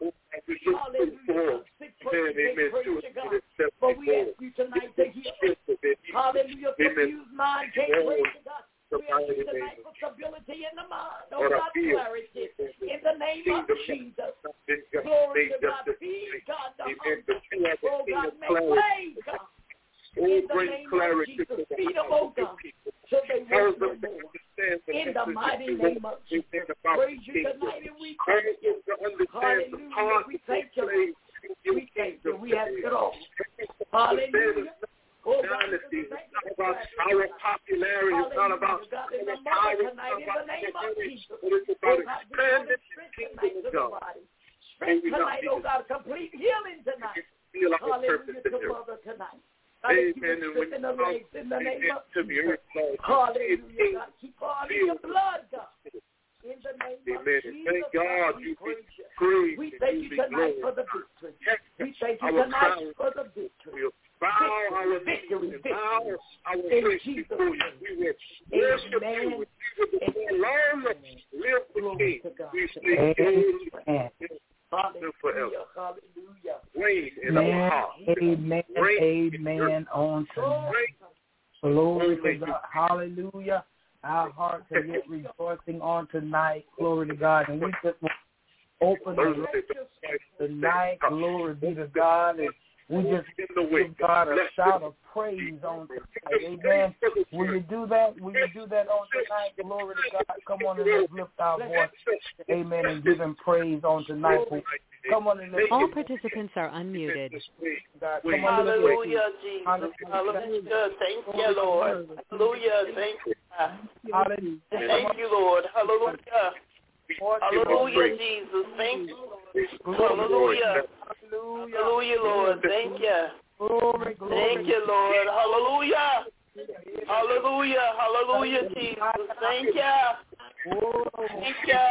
Hallelujah. Sick person, they praise to God. But we ask you tonight to heal. Hallelujah. Confused mind, can't praise to God. We ask you tonight for stability in the mind. Oh God, clarity. In the name of Jesus. Glory to God. Feed God the hunger. Oh God, make way, God. In the name of Jesus. Feed them, oh God. So they will no more. In the mighty name of Jesus. Praise you tonight and we thank you. Hallelujah. We thank you. We thank you. We ask it all. Hallelujah. Oh God, it's not about our popularity. It's not about in the power tonight. In the name of Jesus. It's about expanded strength tonight to the body. Strength tonight, oh God. Complete healing tonight. Hallelujah to mother tonight. Amen. And when in the legs, in the name of Jesus. Hallelujah, God. Keep on in your blood, God. In the name of Jesus. Thank God. We thank you tonight for the victory. We thank you tonight for the victory. Victory. In Jesus' name. Amen. Amen. Amen. On tonight. Glory to God. Hallelujah. Our hearts are yet rejoicing on tonight. Glory to God. And we just open the tonight. Glory be to God. And we just give God a shout of praise on tonight. Amen. Will you do that? Will you do that on tonight? Glory to God. Come on and let's lift our voice. Amen. And give him praise on tonight. Come on and all participants are unmuted. Hallelujah, Jesus. Hallelujah. Thank you, Lord. Hallelujah. Thank you. Thank you, Lord. Hallelujah. Hallelujah, Jesus. Thank you. Hallelujah. Hallelujah, Lord. Thank you. Thank you, Lord. Hallelujah. Hallelujah. Hallelujah, Jesus. Thank you. Thank you.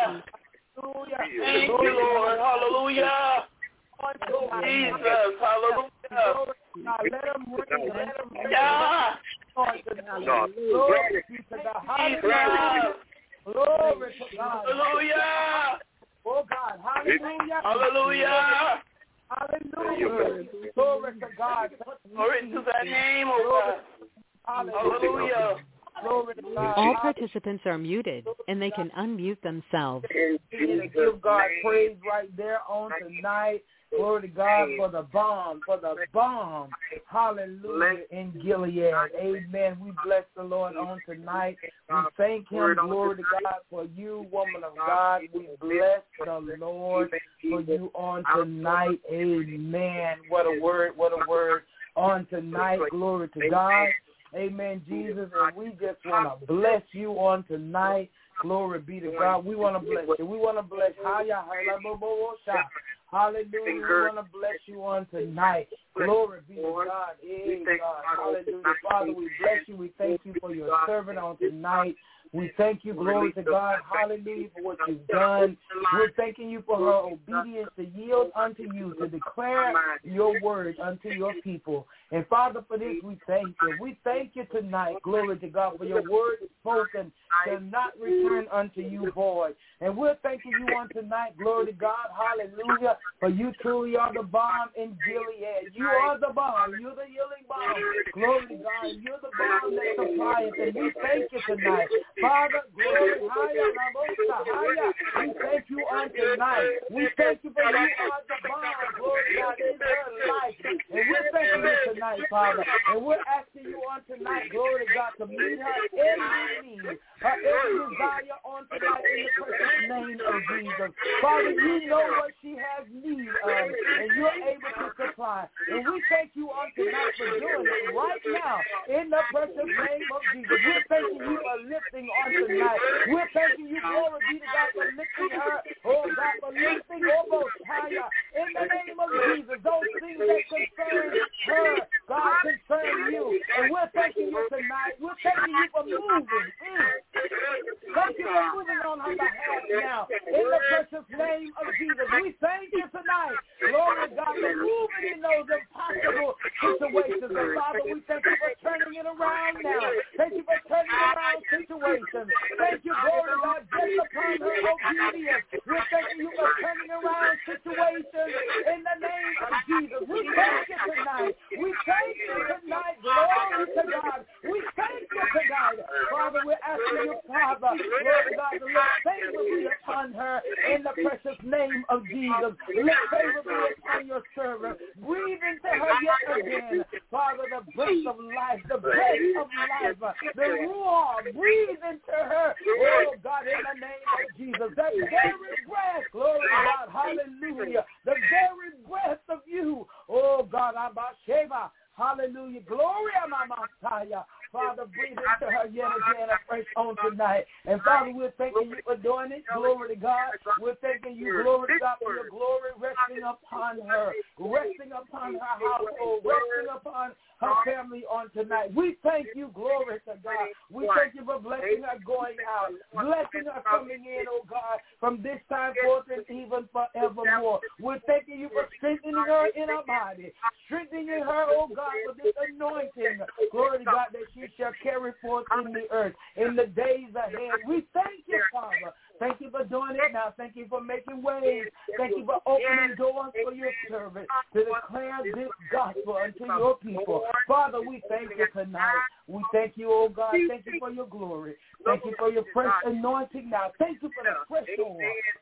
Thank you, Lord. Hallelujah. Jesus. Hallelujah. God, let them ring. Let them ring. Yeah. Glory to God. Glory to God. Hallelujah. Glory to God. Hallelujah. Oh God. Hallelujah. Hallelujah. Hallelujah. Glory to God. Glory to that name, oh God. Hallelujah. Glory to God. All participants are muted, and they can unmute themselves. Give God praise right there on tonight. Glory to God for the bomb. Hallelujah, in Gilead. Amen. We bless the Lord on tonight. We thank him. Glory to God for you, woman of God. We bless the Lord for you on tonight. Amen. What a word on tonight. Glory to God. Amen, Jesus. And we just want to bless you on tonight. Glory be to God. We want to bless you. We want to bless Hallelujah. We want to bless you on tonight. Glory be to God. Hey, God. Hallelujah. Father, we bless you. We thank you for your servant on tonight. We thank you, glory to God, hallelujah, for what you've done. We're thanking you for her obedience to yield unto you, to declare your word unto your people. And, Father, for this we thank you. We thank you tonight, glory to God, for your word spoken shall not return unto you void. And we're thanking you on tonight, glory to God, hallelujah, for you truly are the bomb in Gilead. You are the bomb. You're the healing bomb. Glory to God. You're the bomb that supplies. And we thank you tonight. Father, glory, we thank you on tonight. We thank you for you are the bomb, glory to God, in her life. And we're thanking you tonight, Father. And we're asking you on tonight, glory to God, to meet her every need, her every desire on tonight in the precious name of Jesus. Father, you know what she has need of, and you're able to supply. And we thank you on tonight for doing it right now in the precious name of Jesus. We're thanking you for lifting on tonight. We're thanking you, glory be to God, for lifting her, oh God, for lifting almost higher in the name of Jesus. Those things that concern her, God, concern you. And we're thanking you tonight. We're thanking you for moving. Thank you for moving on her behalf now in the precious name of Jesus. We thank you tonight, glory to God, for moving in those impossible situations. And Father, we thank you for turning it around now. Thank you for turning around situations. Thank you, glory to God, just upon her obedience. We're thanking you for turning around situations in the name of Jesus. We thank you tonight. We thank you tonight. Glory to God. We thank you tonight. Father, we're asking you, Father, glory to God, to look favorably upon her in the precious name of Jesus. Look favorably upon your servant. Breathe into her yet again. Father, the breath of life, the breath of life, the ruah, breathe into her. Oh, God, in the name of Jesus, that very breath, glory to God, hallelujah, the very breath of you, oh, God, Abba Sheva, hallelujah, glory to my Messiah. Father, breathe into her yet again afresh on tonight. And Father, we're thanking you for doing it. Glory to God. We're thanking you, glory to God, for your glory resting upon her, resting upon her household, resting upon her family on tonight. We thank you, glory to God. We thank you for blessing her going out, blessing her coming in, oh God, from this time forth and even forevermore. We're thanking you for strengthening her in her body, strengthening her, oh God, for this anointing, glory to God, that she shall carry forth in the earth in the days ahead. We thank you, Father. Thank you for doing it now. Thank you for making ways. Thank you for opening doors for your servant to declare this gospel unto your people. Father, we thank you tonight. We thank you, oh God. Thank you for your glory. Thank you for your fresh anointing now. Thank you for the fresh oil.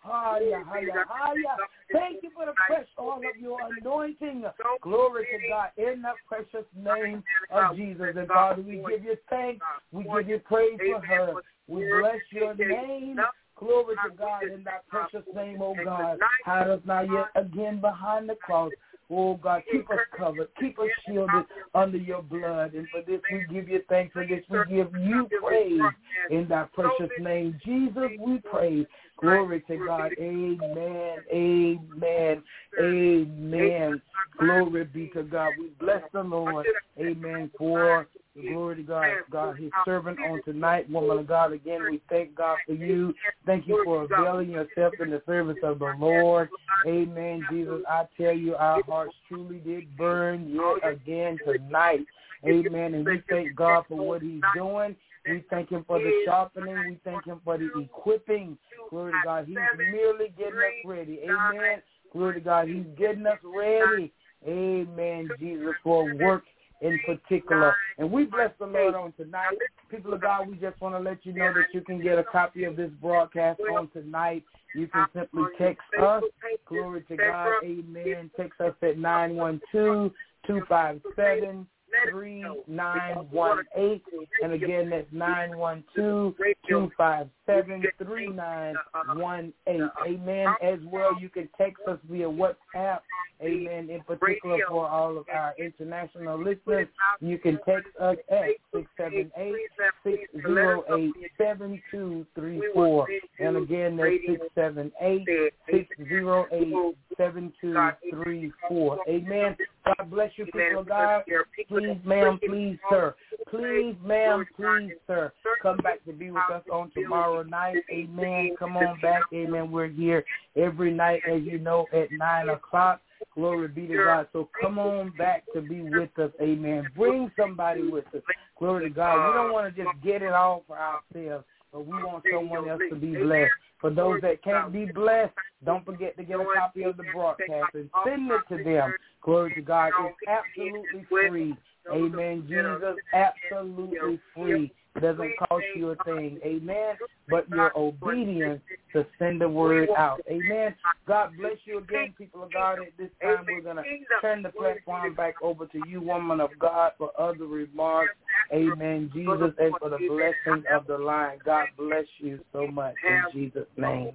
Thank you for the fresh oil of your anointing. Glory to God in the precious name of Jesus. And Father, we give you thanks. We give you praise for her. We bless your name. Glory to God in that precious name, oh God. Hide us now yet again behind the cross. Oh God, keep us covered, keep us shielded under your blood. And for this we give you thanks. For this we give you praise in that precious name. Jesus, we pray. Glory to God. Amen. Amen. Amen. Glory be to God. We bless the Lord. Amen. For Glory to God, God, his servant on tonight. Woman of God, again, we thank God for you. Thank you for availing yourself in the service of the Lord. Amen, Jesus. I tell you, our hearts truly did burn yet again tonight. Amen. And we thank God for what he's doing. We thank him for the sharpening. We thank him for the equipping. Glory to God. He's merely getting us ready. Amen. Glory to God. He's getting us ready. Amen, Jesus, for work in particular. And we bless the Lord on tonight. People of God, we just want to let you know that you can get a copy of this broadcast on tonight. You can simply text us. Glory to God. Amen. Text us at 912-257-3918. And again, that's 912-257-3918. Amen. As well, you can text us via WhatsApp. Amen. In particular, for all of our international listeners, you can text us at 678-608-7234. And again, that's 678-608-7234. Amen. God bless you, people of God. Please, ma'am, please, sir. Please, ma'am, please, sir. Come back to be with us on tomorrow night. Amen. Come on back. Amen. We're here every night, as you know, at 9 o'clock. Glory be to God. So come on back to be with us. Amen. Bring somebody with us. Glory to God. We don't want to just get it all for ourselves, but we want someone else to be blessed. For those that can't be blessed, don't forget to get a copy of the broadcast and send it to them. Glory to God. It's absolutely free. Amen. Jesus, absolutely free. It doesn't cost you a thing. Amen. But your obedience to send the word out. Amen. God bless you again, people of God. At this time, we're going to turn the platform back over to you, woman of God, for other remarks. Amen. Jesus, and for the blessing of the line. God bless you so much in Jesus' name.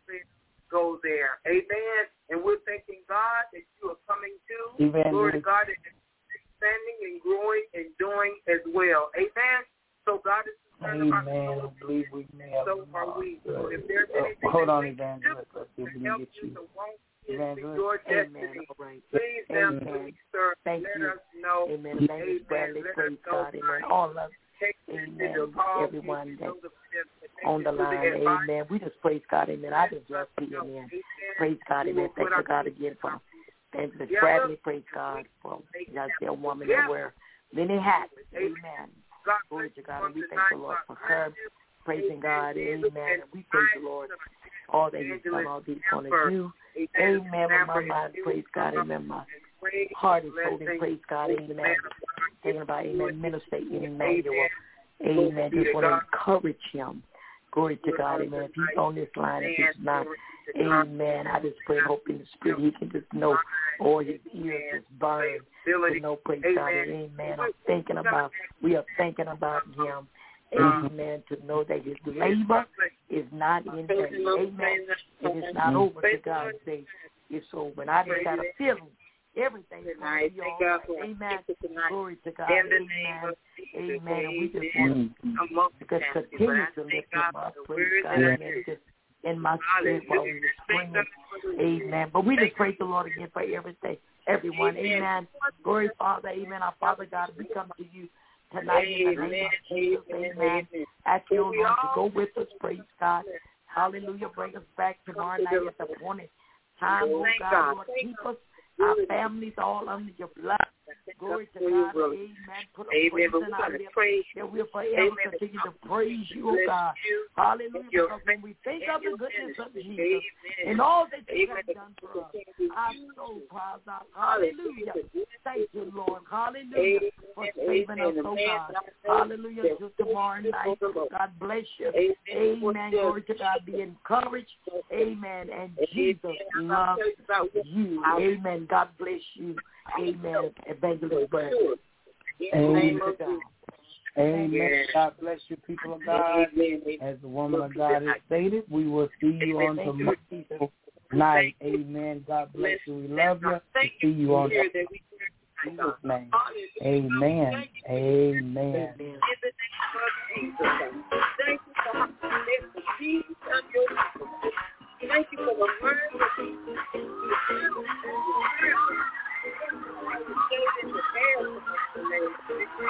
Go there. Amen. And we're thanking God that you are coming to. Amen. Glory to God, that you're expanding and growing and doing as well. Amen. So God is concerned about I believe we may have. So are we. So if there's anything hold on, Evangelist. Let's see if we can get you. Evangelist. Amen. All right. Please, Amen. Thank let you. us know. Amen. Evangelist Bradley, praise God. Amen. All of amen. Everyone that's on the line. Amen. We just praise God. Amen. I just love being in. Praise God. Amen. Thank you, God, again for Evangelist Bradley. Praise God for a woman that wear many hats. Amen. Glory to God, and we thank the Lord for her. Praising God, amen. And we praise the Lord, all that He's done, all that He's going to do. Amen. With my mind, praise God, amen. My heart is holding, praise God, amen. Thinking about, amen, Minister Emmanuel. Amen. Just want to encourage him. Glory to God, amen. If he's on this line, if he's not, amen. I just pray, hope in the Spirit, he can just know, or his ears just burn. To know, praise God, amen. We are thinking about him, amen, to know that his labor is not in vain, amen. It is not over to God's sake. It's over. And I just got a feeling everything is going to be all right, amen. Glory to God, amen. Amen. And we just want to continue to lift him up, praise God, amen. Just in my spirit while we were screaming, amen. But we just praise the Lord again for everything. Everyone, amen. Glory, Father, amen. Our Father God, we come to you tonight in the name of Jesus, amen. Ask you, Lord, to go with us, praise God. Hallelujah. Bring us back tomorrow night at the appointed time, oh God, Lord. Keep us, our families, all under your blood. Glory to God, amen. Put a praise in our lips that we'll forever continue to praise you, oh God. Hallelujah. Because when we think of the goodness of Jesus and all that you have done for us, our soul cries out, hallelujah. Thank you, Lord. Hallelujah. For saving us, oh God. Hallelujah. Till tomorrow night. God bless you. Amen. Glory to God. Be encouraged. Amen. And Jesus loves you. Amen. God bless you. Amen. Evangelist Bradley. Amen. Amen. God bless you, people of God. As the woman of God has stated, we will see you on tomorrow night. Amen. God bless you. We love you. We'll see you on Jesus' name. Amen. Amen. Thank you for the word. Thank you for the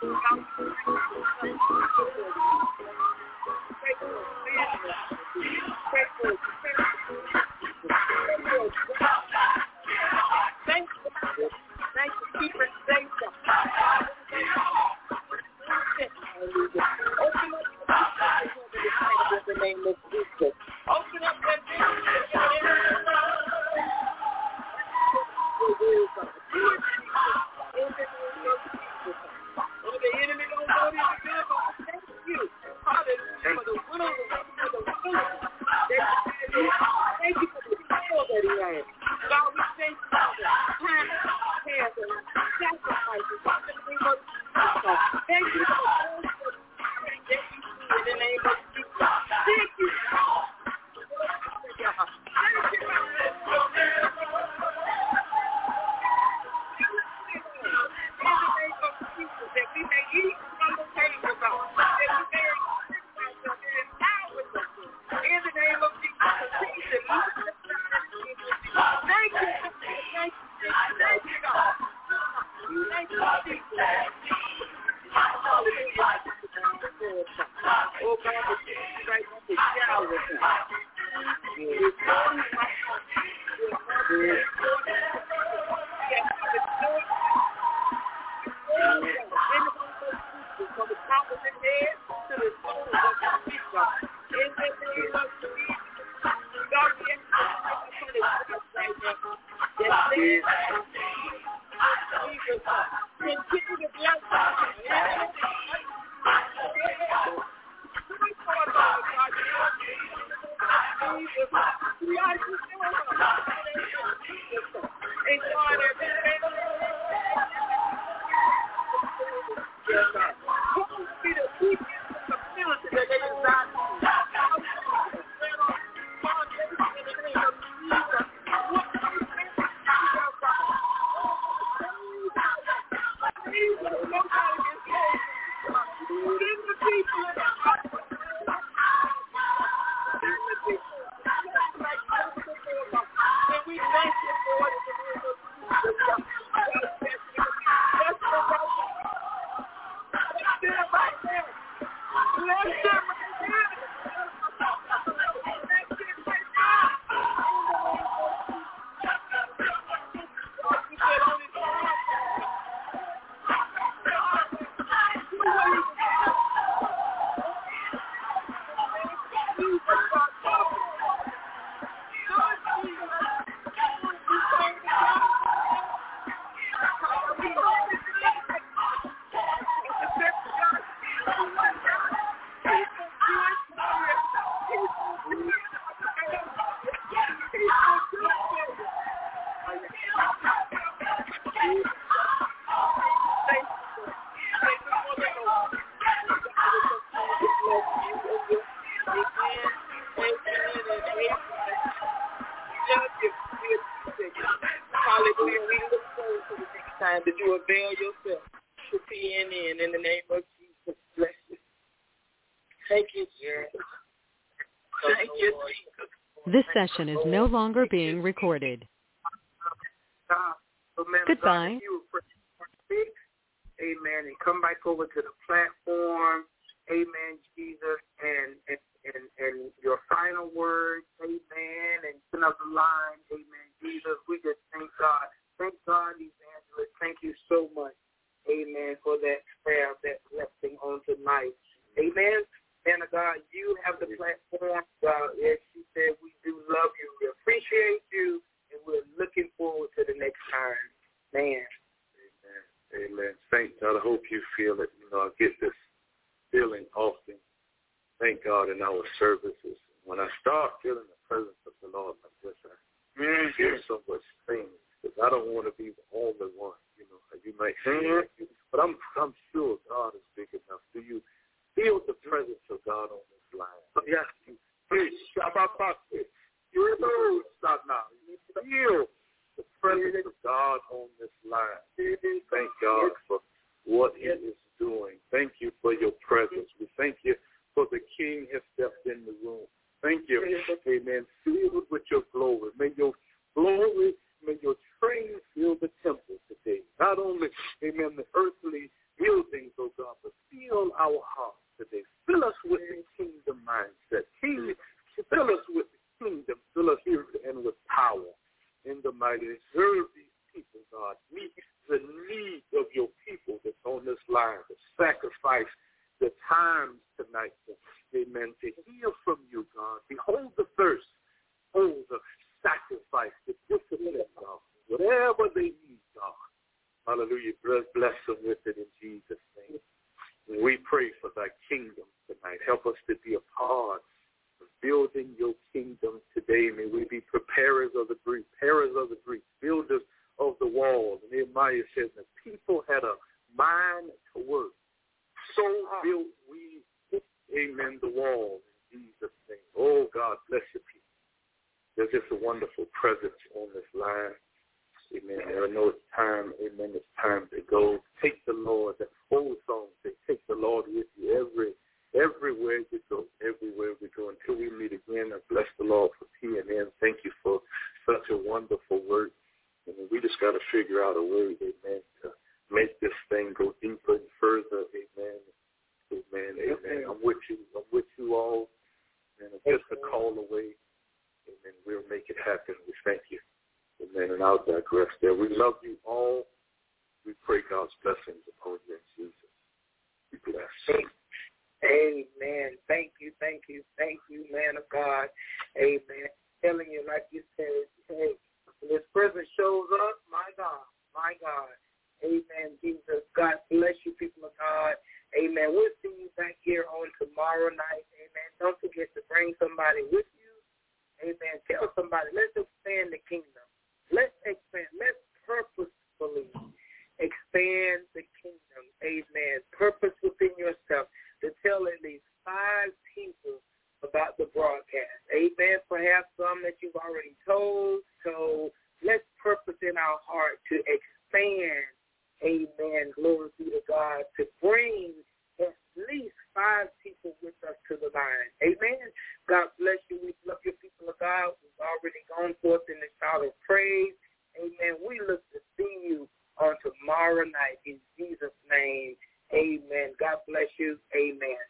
This session is no longer being recorded. Goodbye. Amen. And come back over to the platform. Amen, Jesus. And your final words. Amen. And another line. Amen, Jesus. We just thank God. Thank God, evangelist. Thank you so much. Amen. For that prayer, that blessing on tonight. Amen. And God, you have the platform. As she said, we do love you. We appreciate you. And we're looking forward to the next time. Man. Amen. Amen. Saints, I hope you feel it. You know, I get this feeling often. Thank God in our services. When I start feeling the presence of the Lord like this, I feel so much things. Because I don't want to be the only one. You know, you might feel like you. But I'm sure God is big enough. Do you feel the presence of God on this line? Yes. Stop now. You feel the presence of God on this line. Thank God for what He is doing. Thank you for your presence. We thank you for the King has stepped in the room. Thank you. Amen. Filled with your glory. May your glory, may your train fill the temple today. Not only, amen, the earthly buildings, oh God, our hearts today. Fill us with the kingdom mindset. Fill us with the kingdom. Fill us here and with power. In the mighty name, serve these people, God. Meet the needs of your people that's on this line, to sacrifice the times tonight, amen, to hear from you, God. Behold the thirst, hold the sacrifice, the discipline, God. Whatever they need, God. Hallelujah. Bless them with it in Jesus' name. We pray for thy kingdom tonight. Help us to be a part of building your kingdom today. May we be preparers of the breach, builders of the wall. And Nehemiah says that people had a mind to work. So built we, amen, the wall in Jesus' name. Oh, God, bless your people. There's just a wonderful presence on this line. Amen. I know it's time, amen, it's time to go. Take the Lord, the whole song says, take the Lord with you everywhere you go, until we meet again. I bless the Lord for PNN. Thank you for such a wonderful word. And we just got to figure out a way, amen, to make this thing go deeper and further, amen. Amen, amen. I'm with you all. And just a call away, amen, we'll make it happen. We thank you. Amen. And I'll digress there. We love you all. We pray God's blessings upon you in Jesus. Be blessed. Amen. Thank you, man of God. Amen. Telling you, like you said, hey, when this person shows up, my God. Amen, Jesus. God bless you, people of God. Amen. We'll see you back here on tomorrow night. Amen. Don't forget to bring somebody with you. Amen. Tell somebody, let's expand the kingdom. Let's expand. Let's purposefully expand the kingdom. Amen. Purpose within yourself to tell at least 5 people about the broadcast. Amen. Perhaps some that you've already told. So let's purpose in our heart to expand. Amen. Glory be to God. To bring at least 5 people with us to the line. Amen. God bless you. We love you, people of God. We've already gone forth in the shout of praise. Amen. We look to see you on tomorrow night in Jesus' name. Amen. God bless you. Amen.